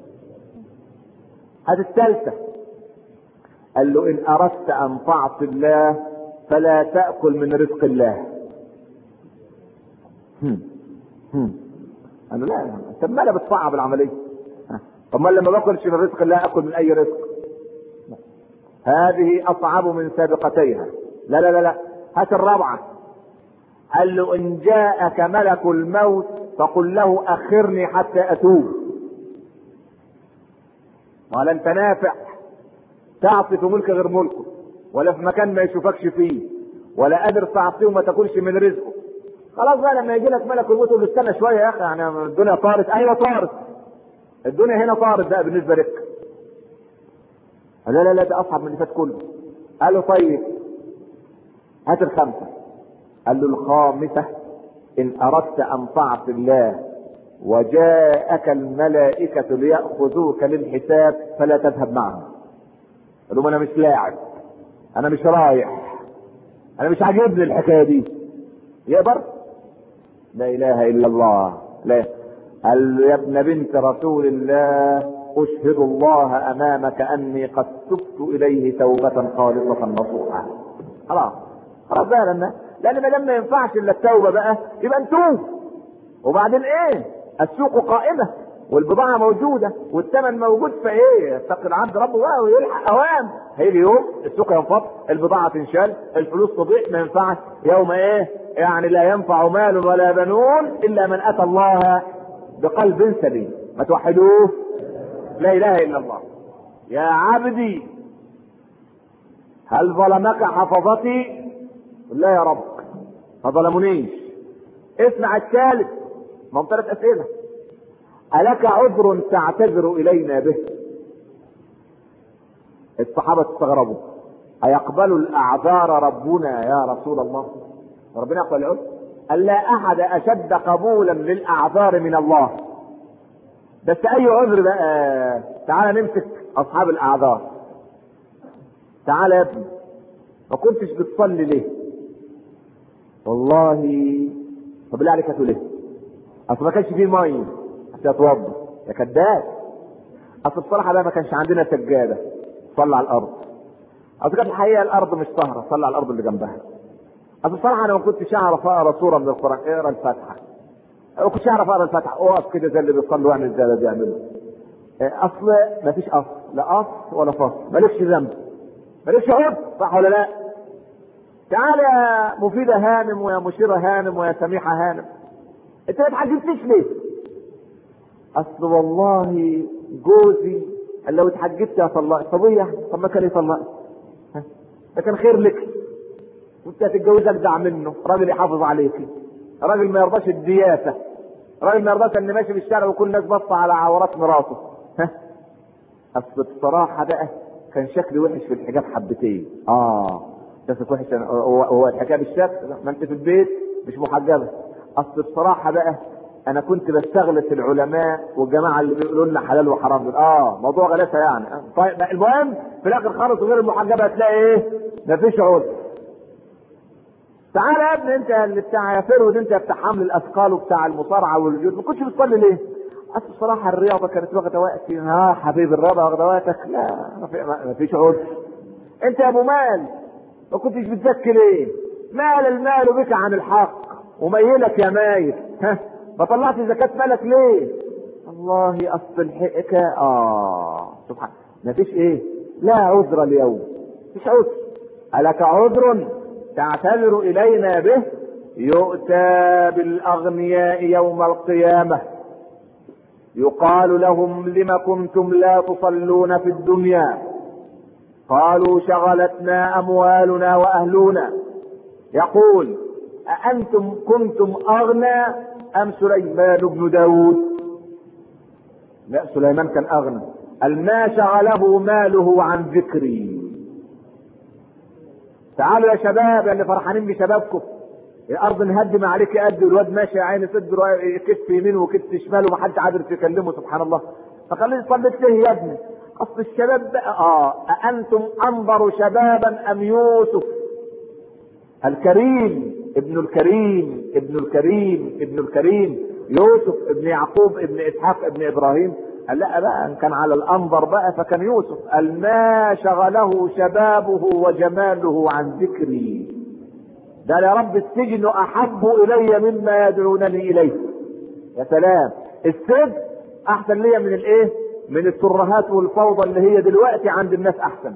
هذه الثالثة. قال له ان اردت ان تعصي الله فلا تأكل من رزق الله. هم هم قال له لا طب ما انا بتصعب العملية. طب ما لما باكلش من رزق الله اكل من اي رزق؟ هذه اصعب من سابقتيها. لا لا لا لا هات الرابعة. قال له ان جاءك ملك الموت فقل له اخرني حتى اتوب. ولا انت نافع تعصي في ملك غير ملكه ولا في مكان ما يشوفكش فيه ولا قادر تعصيه وما تاكلش من رزقه. خلاص بقى لما يجي لك ملك الموت تقول له استنى شويه يا اخي يعني الدنيا طارت. ايوه طارت، الدنيا هنا طارت بقى بالنسبه لك. لا لا لا ده اصعب من اللي فات كله. قال له طيب هات الخمسه. قال له الخامسه ان اردت ان تعصي الله وجاءك الملائكة ليأخذوك للحساب فلا تذهب معهم. قال له انا مش لاعب، انا مش رايح، انا مش عاجبني الحكاية دي. يقدر؟ لا اله الا الله. لا. قال له يا ابن بنت رسول الله اشهد الله امامك اني قد تبت اليه توبة خالصة نصوحا. خلاص خلاص بقى لان لان ما دام ما ينفعش الا التوبة بقى يبقى نتوب. وبعدين ايه؟ السوق قائمة والبضاعة موجودة والثمن موجود. فايه يتقي العبد ربه بقى ويلحق اوام. هيجي يوم السوق ينفض، البضاعة تنشال، الفلوس تضيع. ما ينفعش يوم ايه؟ يعني لا ينفع مال ولا بنون الا من اتى الله بقلب سليم. ما توحدوه؟ لا اله الا الله. يا عبدي هل ظلمك حفظتي؟ لا يا رب ما ظلمونيش. اسمع الثالث من ثلاث اسئله. الك عذر تعتذر الينا به؟ الصحابه استغربوا. ايقبل الاعذار ربنا يا رسول الله؟ ربنا يقبل العذر؟ قال لا احد اشد قبولا للاعذار من الله. بس اي عذر بقى؟ تعال نمسك اصحاب الاعذار. تعال يا ابني ما كنتش بتصلي ليه؟ والله طب بالله عليك هتقول ايه؟ اصل ما كانش فيه ميه عشان اتوضى. يا كداب. اصل الصراحه بقى ما كانش عندنا سجاده صلى على الارض. اصل كانت الحقيقه الارض مش طاهره، صلى على الارض اللي جنبها. اصل بصراحه انا ما كنتش اعرف اقرا سوره من القران، اقرا الفاتحه. ما كنتش اعرف اقرا الفاتحه، اقف كده زي اللي بيصلوا واعمل زي اللي بيعملوا. اصل ما فيش اصل، لا اصل ولا فصل، مالكش ذنب، مالكش عذر، صح ولا لا؟ تعالى يا مفيده هانم ويا مشيره هانم ويا سميحه هانم، انت ما اتحجبتش ليه؟ اصل والله جوزي قال لو اتحجبت يا طلقت. طب ايه؟ طب ما كان يطلقني، ده كان خير لك، وانت هتتجوز اجدع منه، راجل يحافظ عليكي، راجل ما يرضاش الدياسه، راجل ما يرضاش ان ماشي في الشارع وكل الناس باصه على عورات مراته. ها؟ اصل بصراحه بقى كان شكلي وحش في الحجاب حبتين. اه شكلك وحش. هو الحجاب الشكل، ما انت في البيت مش محجبه. اصل بصراحه بقى انا كنت بستغلس العلماء والجماعه اللي بيقولوا لنا حلال وحرام دول. اه موضوع غلاسه يعني. طيب المهم في الاخر خالص غير المحجبه هتلاقي ايه؟ مفيش عذر. تعالى يا ابني انت اللي بتاع يا فرود، انت بتاع حمل الاثقال وبتاع المصارعه والجود، ما كنتش بتصلي ليه؟ اصل بصراحه الرياضه كانت واخده وقتي. ها حبيبي الرياضه واخده وقتك؟ لا ما فيش عذر. انت يا ابو مال ما كنتش بتزكي ليه؟ مال المال بك عن الحق وميلك يا مايل. ها ما طلعت زكاه مالك ليه؟ والله اصل الحقيقه اه سبحان ما فيش ايه؟ لا عذر اليوم، مفيش عذر. الك عذر تعتذر الينا به؟ يؤتى بالاغنياء يوم القيامه يقال لهم لم كنتم لا تصلون في الدنيا؟ قالوا شغلتنا اموالنا واهلنا. يقول أأنتم كنتم اغنى ام سليمان بن داود؟ لا سليمان كان اغنى. قال ما شغله ماله عن ذكري. تعالوا يا شباب اللي فرحانين بشبابكم، الارض نهدم عليك قد الواد ماشي يا عيني صدره كتف يمين وكتف شمال ومحدش عارف يكلمه سبحان الله. فخليني صليت ليه يا ابني؟ اصل الشباب بقى اه أأنتم انظر شبابا ام يوسف الكريم ابن الكريم ابن الكريم ابن الكريم يوسف ابن يعقوب ابن اسحاق ابن ابراهيم. قال لا بقى ان كان على الانظر بقى فكان يوسف. قال ما شغله شبابه وجماله عن ذكري. ده يا رب السجن احب الي مما يدعونني اليه. يا سلام، السجن احسن ليا من الايه؟ من الترهات والفوضى اللي هي دلوقتي عند الناس احسن.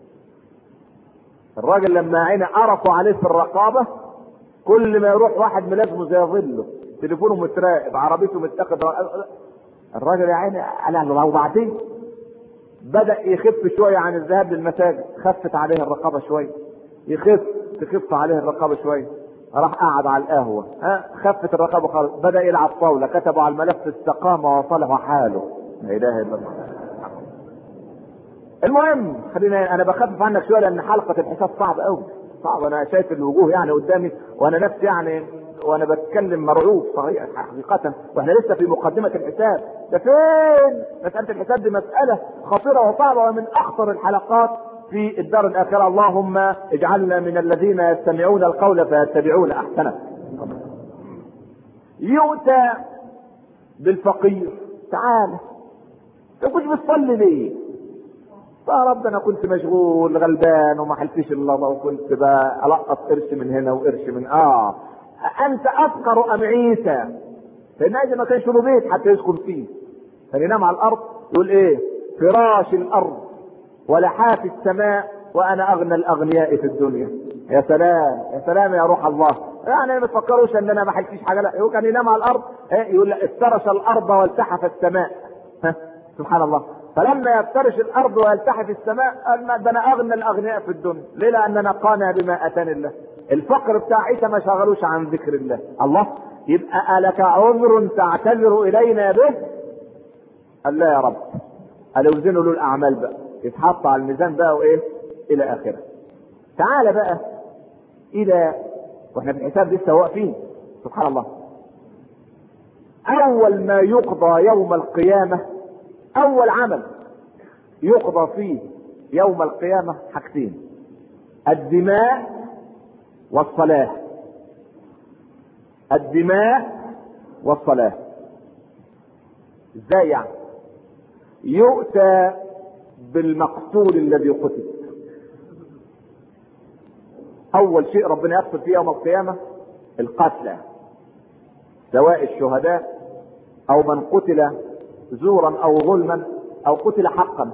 الراجل لما عيني عرفوا عليه في الرقابه كل ما يروح واحد ملازمه زي ظله، تليفونه متراقب، عربيته متاخد. الراجل يا عيني قال له وبعدين بدا يخف شويه عن الذهاب للمساجد، خفت عليه الرقابه شويه، يخف تخف عليه الرقابه شويه، راح قعد على القهوه، ها خفت الرقابه خالص، بدا يلعب طاوله، كتبوا على الملف استقام وصلح حاله. لا اله الا الله. المهم خلينا انا بخفف عنك شويه لان حلقه الحساب صعب قوي، صعب. انا شايف الوجوه يعني قدامي وانا نفسي يعني وانا بتكلم مرعوب صحيح حقيقه، واحنا لسه في مقدمه الحساب. ده فين؟ مساله الحساب دي مساله خطيره وصعبه ومن اخطر الحلقات في الدار الاخره. اللهم اجعلنا من الذين يستمعون القول فيتبعون احسنه. يؤتى بالفقير. تعالى انت كنت بتصلي ليه؟ يا رب انا كنت مشغول غلبان وما حلتش الا الله وكنت بلقط قرش من هنا وقرش من اه انت افقر ام عيسى؟ لان عيسى ما كانش له بيت حتى يسكن فيه، كان ينام على الارض. يقول ايه؟ فراش الارض ولحاف السماء وانا اغنى الاغنياء في الدنيا. يا سلام يا سلام يا روح الله. يعني ما تفكروش ان انا ما حلتش حاجه، لا هو كان ينام على الارض يقول لا افترش الارض والتحف السماء. سبحان الله. فلما يفترش الارض ويلتحف السماء قال ده انا اغنى الاغنياء في الدنيا. ليه؟ لاننا قانع بما اتاني الله. الفقر بتاع عيسى ما شغلوش عن ذكر الله. الله يبقى الك عذر تعتذر الينا به؟ قال لا يا رب. قال اوزنوا له الاعمال بقى، يتحط على الميزان بقى وايه الى اخره. تعال بقى الى واحنا في الحساب لسه واقفين. سبحان الله. اول ما يقضى يوم القيامه، اول عمل يقضى فيه يوم القيامة حاجتين: الدماء والصلاة. الدماء والصلاة. ازاي يعني؟ يؤتى بالمقتول المقتول الذي قتل. اول شيء ربنا يقتل فيه يوم القيامة القتلى، سواء الشهداء او من قتل زورا او ظلما او قتل حقا.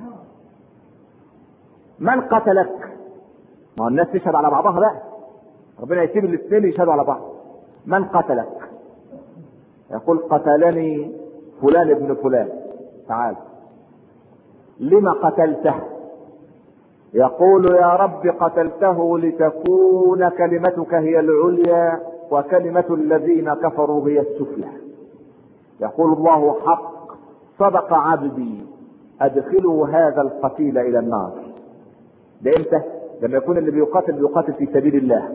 من قتلك؟ ما الناس تشهد على بعضها بقى، ربنا يسيب الاثنين يشهدوا على بعض. من قتلك؟ يقول قتلني فلان ابن فلان. تعال. لما قتلته؟ يقول يا رب قتلته لتكون كلمتك هي العليا وكلمة الذين كفروا هي السفلى. يقول الله حق صدق عبدي ادخلوا هذا القتيل الى النار. ده امتى؟ لما يكون اللي بيقاتل بيقاتل في سبيل الله.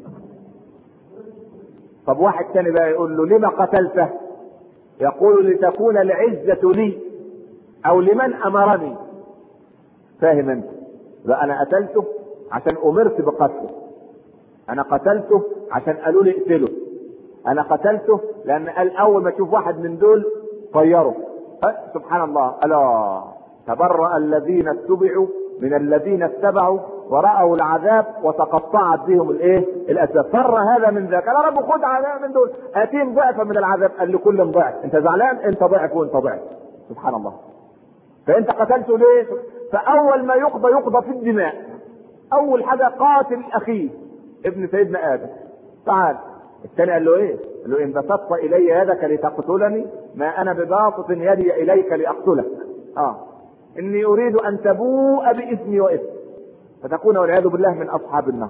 طب واحد تاني بقى يقول له لما قتلته؟ يقول لتكون العزة لي او لمن امرني. فاهم انت؟ لا انا قتلته عشان امرت بقتله، انا قتلته عشان قالوا لي اقتله، انا قتلته لان قال اول ما تشوف واحد من دول طيره. سبحان الله. الا تبرأ الذين اتبعوا من الذين اتبعوا ورأوا العذاب وتقطعت بهم الايه الاسباب. فر هذا من ذاك. قال يا رب خد عذاب من دول، اتيهم ضعفا من العذاب. قال لكل ضعف. انت زعلان؟ انت ضعف وانت ضعف. سبحان الله. فانت قتلته ليه؟ فاول ما يقضى يقضى في الدماء. اول حاجه قاتل اخيه ابن سيدنا ادم. تعال. الثاني قال له ايه؟ قال له ان بسطت الي يدك لتقتلني ما انا بباسط يدي اليك لاقتلك. اه اني اريد ان تبوء باثمي واثم فتكون والعياذ بالله من اصحاب النار.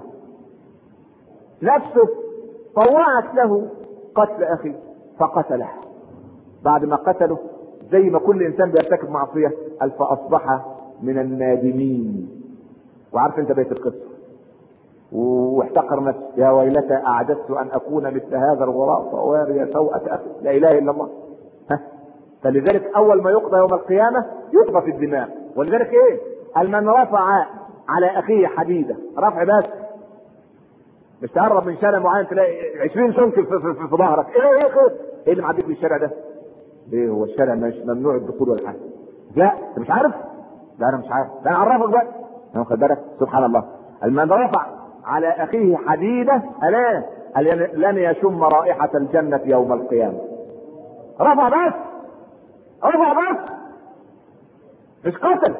نفسه طوعت له قتل اخيه فقتله. بعد ما قتله زي ما كل انسان بيرتكب معصيه قال فاصبح من النادمين. وعارف انت بيت القصه. واحتقر نفسه يا ويلتى اعجزت ان اكون مثل هذا الغراب فاواري سوءة اخي. لا اله الا الله. ها. فلذلك اول ما يقضى يوم القيامه يقضى في الدماء. ولذلك ايه؟ قال من رفع على اخيه حديده، رفع بس مش تقرب من شارع معين تلاقي عشرين سنك في, في, في, في ظهرك. ايه ايه خير؟ ايه اللي معديك في الشارع ده؟ ايه هو الشارع مش ممنوع الدخول ولا حاجه؟ لا انت مش عارف؟ لا انا مش عارف. لا انا اعرفك بقى. واخد بالك؟ سبحان الله. من رفع على اخيه حديده الا لن يشم رائحه الجنه يوم القيامه. رفع بس، رفع بس مش قتل.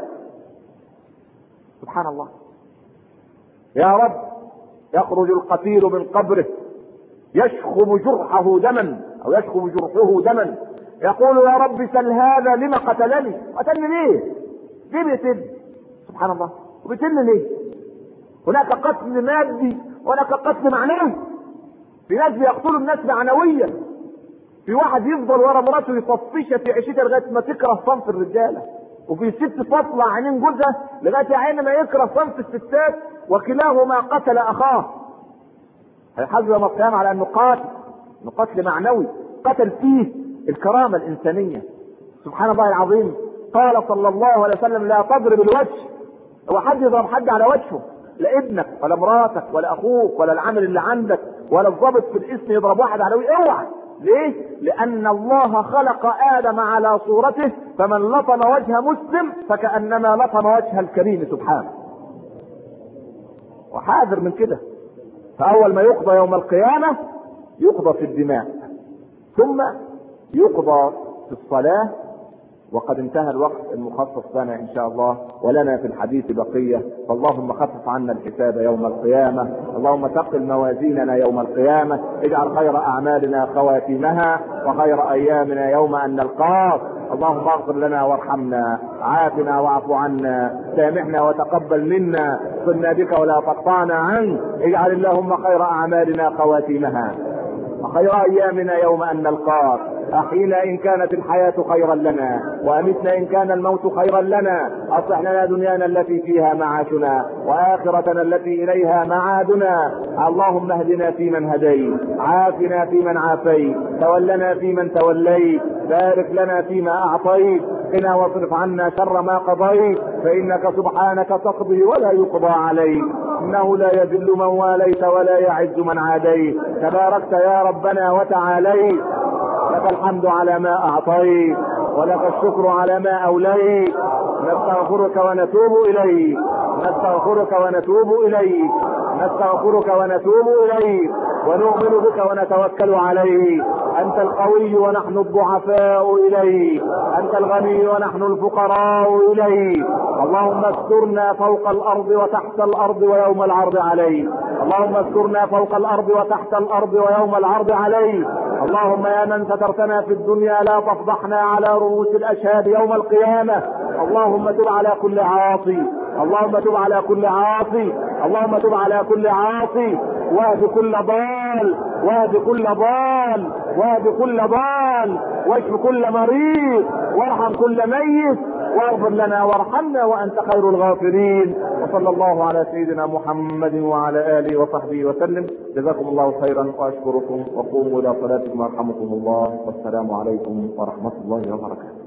سبحان الله. يا رب يخرج القتيل من قبره يشخب جرحه دما او يشخب جرحه دما يقول يا رب سل هذا لما قتلني. قتلني ليه؟ ليه بيقتل؟ سبحان الله. وبيقتلني ليه؟ هناك قتل مادي وهناك قتل معنوي. في ناس بيقتلوا الناس معنويا. في واحد يفضل ورا مراته يطفشها في عيشتها لغايه ما تكره صنف الرجاله، وفي ست تطلع عينين جوزها لغايه عين ما يكره صنف الستات، وكلاهما قتل اخاه. هيحاسب يوم القيامه على انه قاتل، انه قتل معنوي، قتل فيه الكرامه الانسانيه. سبحان الله العظيم. قال صلى الله عليه وسلم لا تضرب الوجه. هو حد يضرب حد على وجهه؟ لا ابنك ولا مراتك ولا اخوك ولا العمل اللي عندك ولا الضابط في الاسم يضرب واحد على وجهه. اوعى. ليه؟ لان الله خلق ادم على صورته، فمن لطم وجه مسلم فكانما لطم وجه الكريم سبحانه. وحاذر من كده. فاول ما يقضى يوم القيامه يقضى في الدماء، ثم يقضى في الصلاه. وقد انتهى الوقت المخصص لنا ان شاء الله، ولنا في الحديث بقيه. فاللهم خفف عنا الحساب يوم القيامه، اللهم ثقل موازيننا يوم القيامه، اجعل خير اعمالنا خواتيمها وخير ايامنا يوم ان نلقاك. اللهم اغفر لنا وارحمنا، عافنا واعف عنا، سامحنا وتقبل منا، صلنا بك ولا تقطعنا عنك. اجعل اللهم خير اعمالنا خواتيمها وخير ايامنا يوم ان نلقاك. احينا ان كانت الحياة خيرا لنا، وامتنا ان كان الموت خيرا لنا. اصلح لنا دنيانا التي فيها معاشنا، واخرتنا التي اليها معادنا. اللهم اهدنا فيمن هديت، عافنا فيمن عافيت، تولنا فيمن توليت، بارك لنا فيما اعطيت، قنا واصرف عنا شر ما قضيت، فانك سبحانك تقضي ولا يقضى عليك، انه لا يذل من واليت ولا يعز من عاديت. تباركت يا ربنا وتعاليت، لك الحمد على ما اعطيت، ولك الشكر على ما أوليت. نستغفرك ونتوب إليك، نستغفرك ونتوب إليك، نستغفرك ونتوب إليك، ونؤمن بك ونتوكل عليك. أنت القوي ونحن الضعفاء إليك، أنت الغني ونحن الفقراء إليك. اللهم استرنا فوق الأرض وتحت الأرض ويوم العرض عليك. اللهم استرنا فوق الأرض وتحت الأرض ويوم العرض عليك. اللهم يا من سترتنا في الدنيا لا تفضحنا على رؤوس الأشهاد يوم القيامة. اللهم تب على كل عاصي، اللهم تب على كل عاصي، اللهم تب على كل عاصي، واهد كل ضال، واهد كل ضال، واهد كل ضال، واشف كل مريض، وارحم كل ميت، واغفر لنا وارحمنا وانت خير الغافرين. وصلى الله على سيدنا محمد وعلى اله وصحبه وسلم. جزاكم الله خيرا واشكركم، وقوموا الى صلاتكم يرحمكم الله، والسلام عليكم ورحمه الله وبركاته.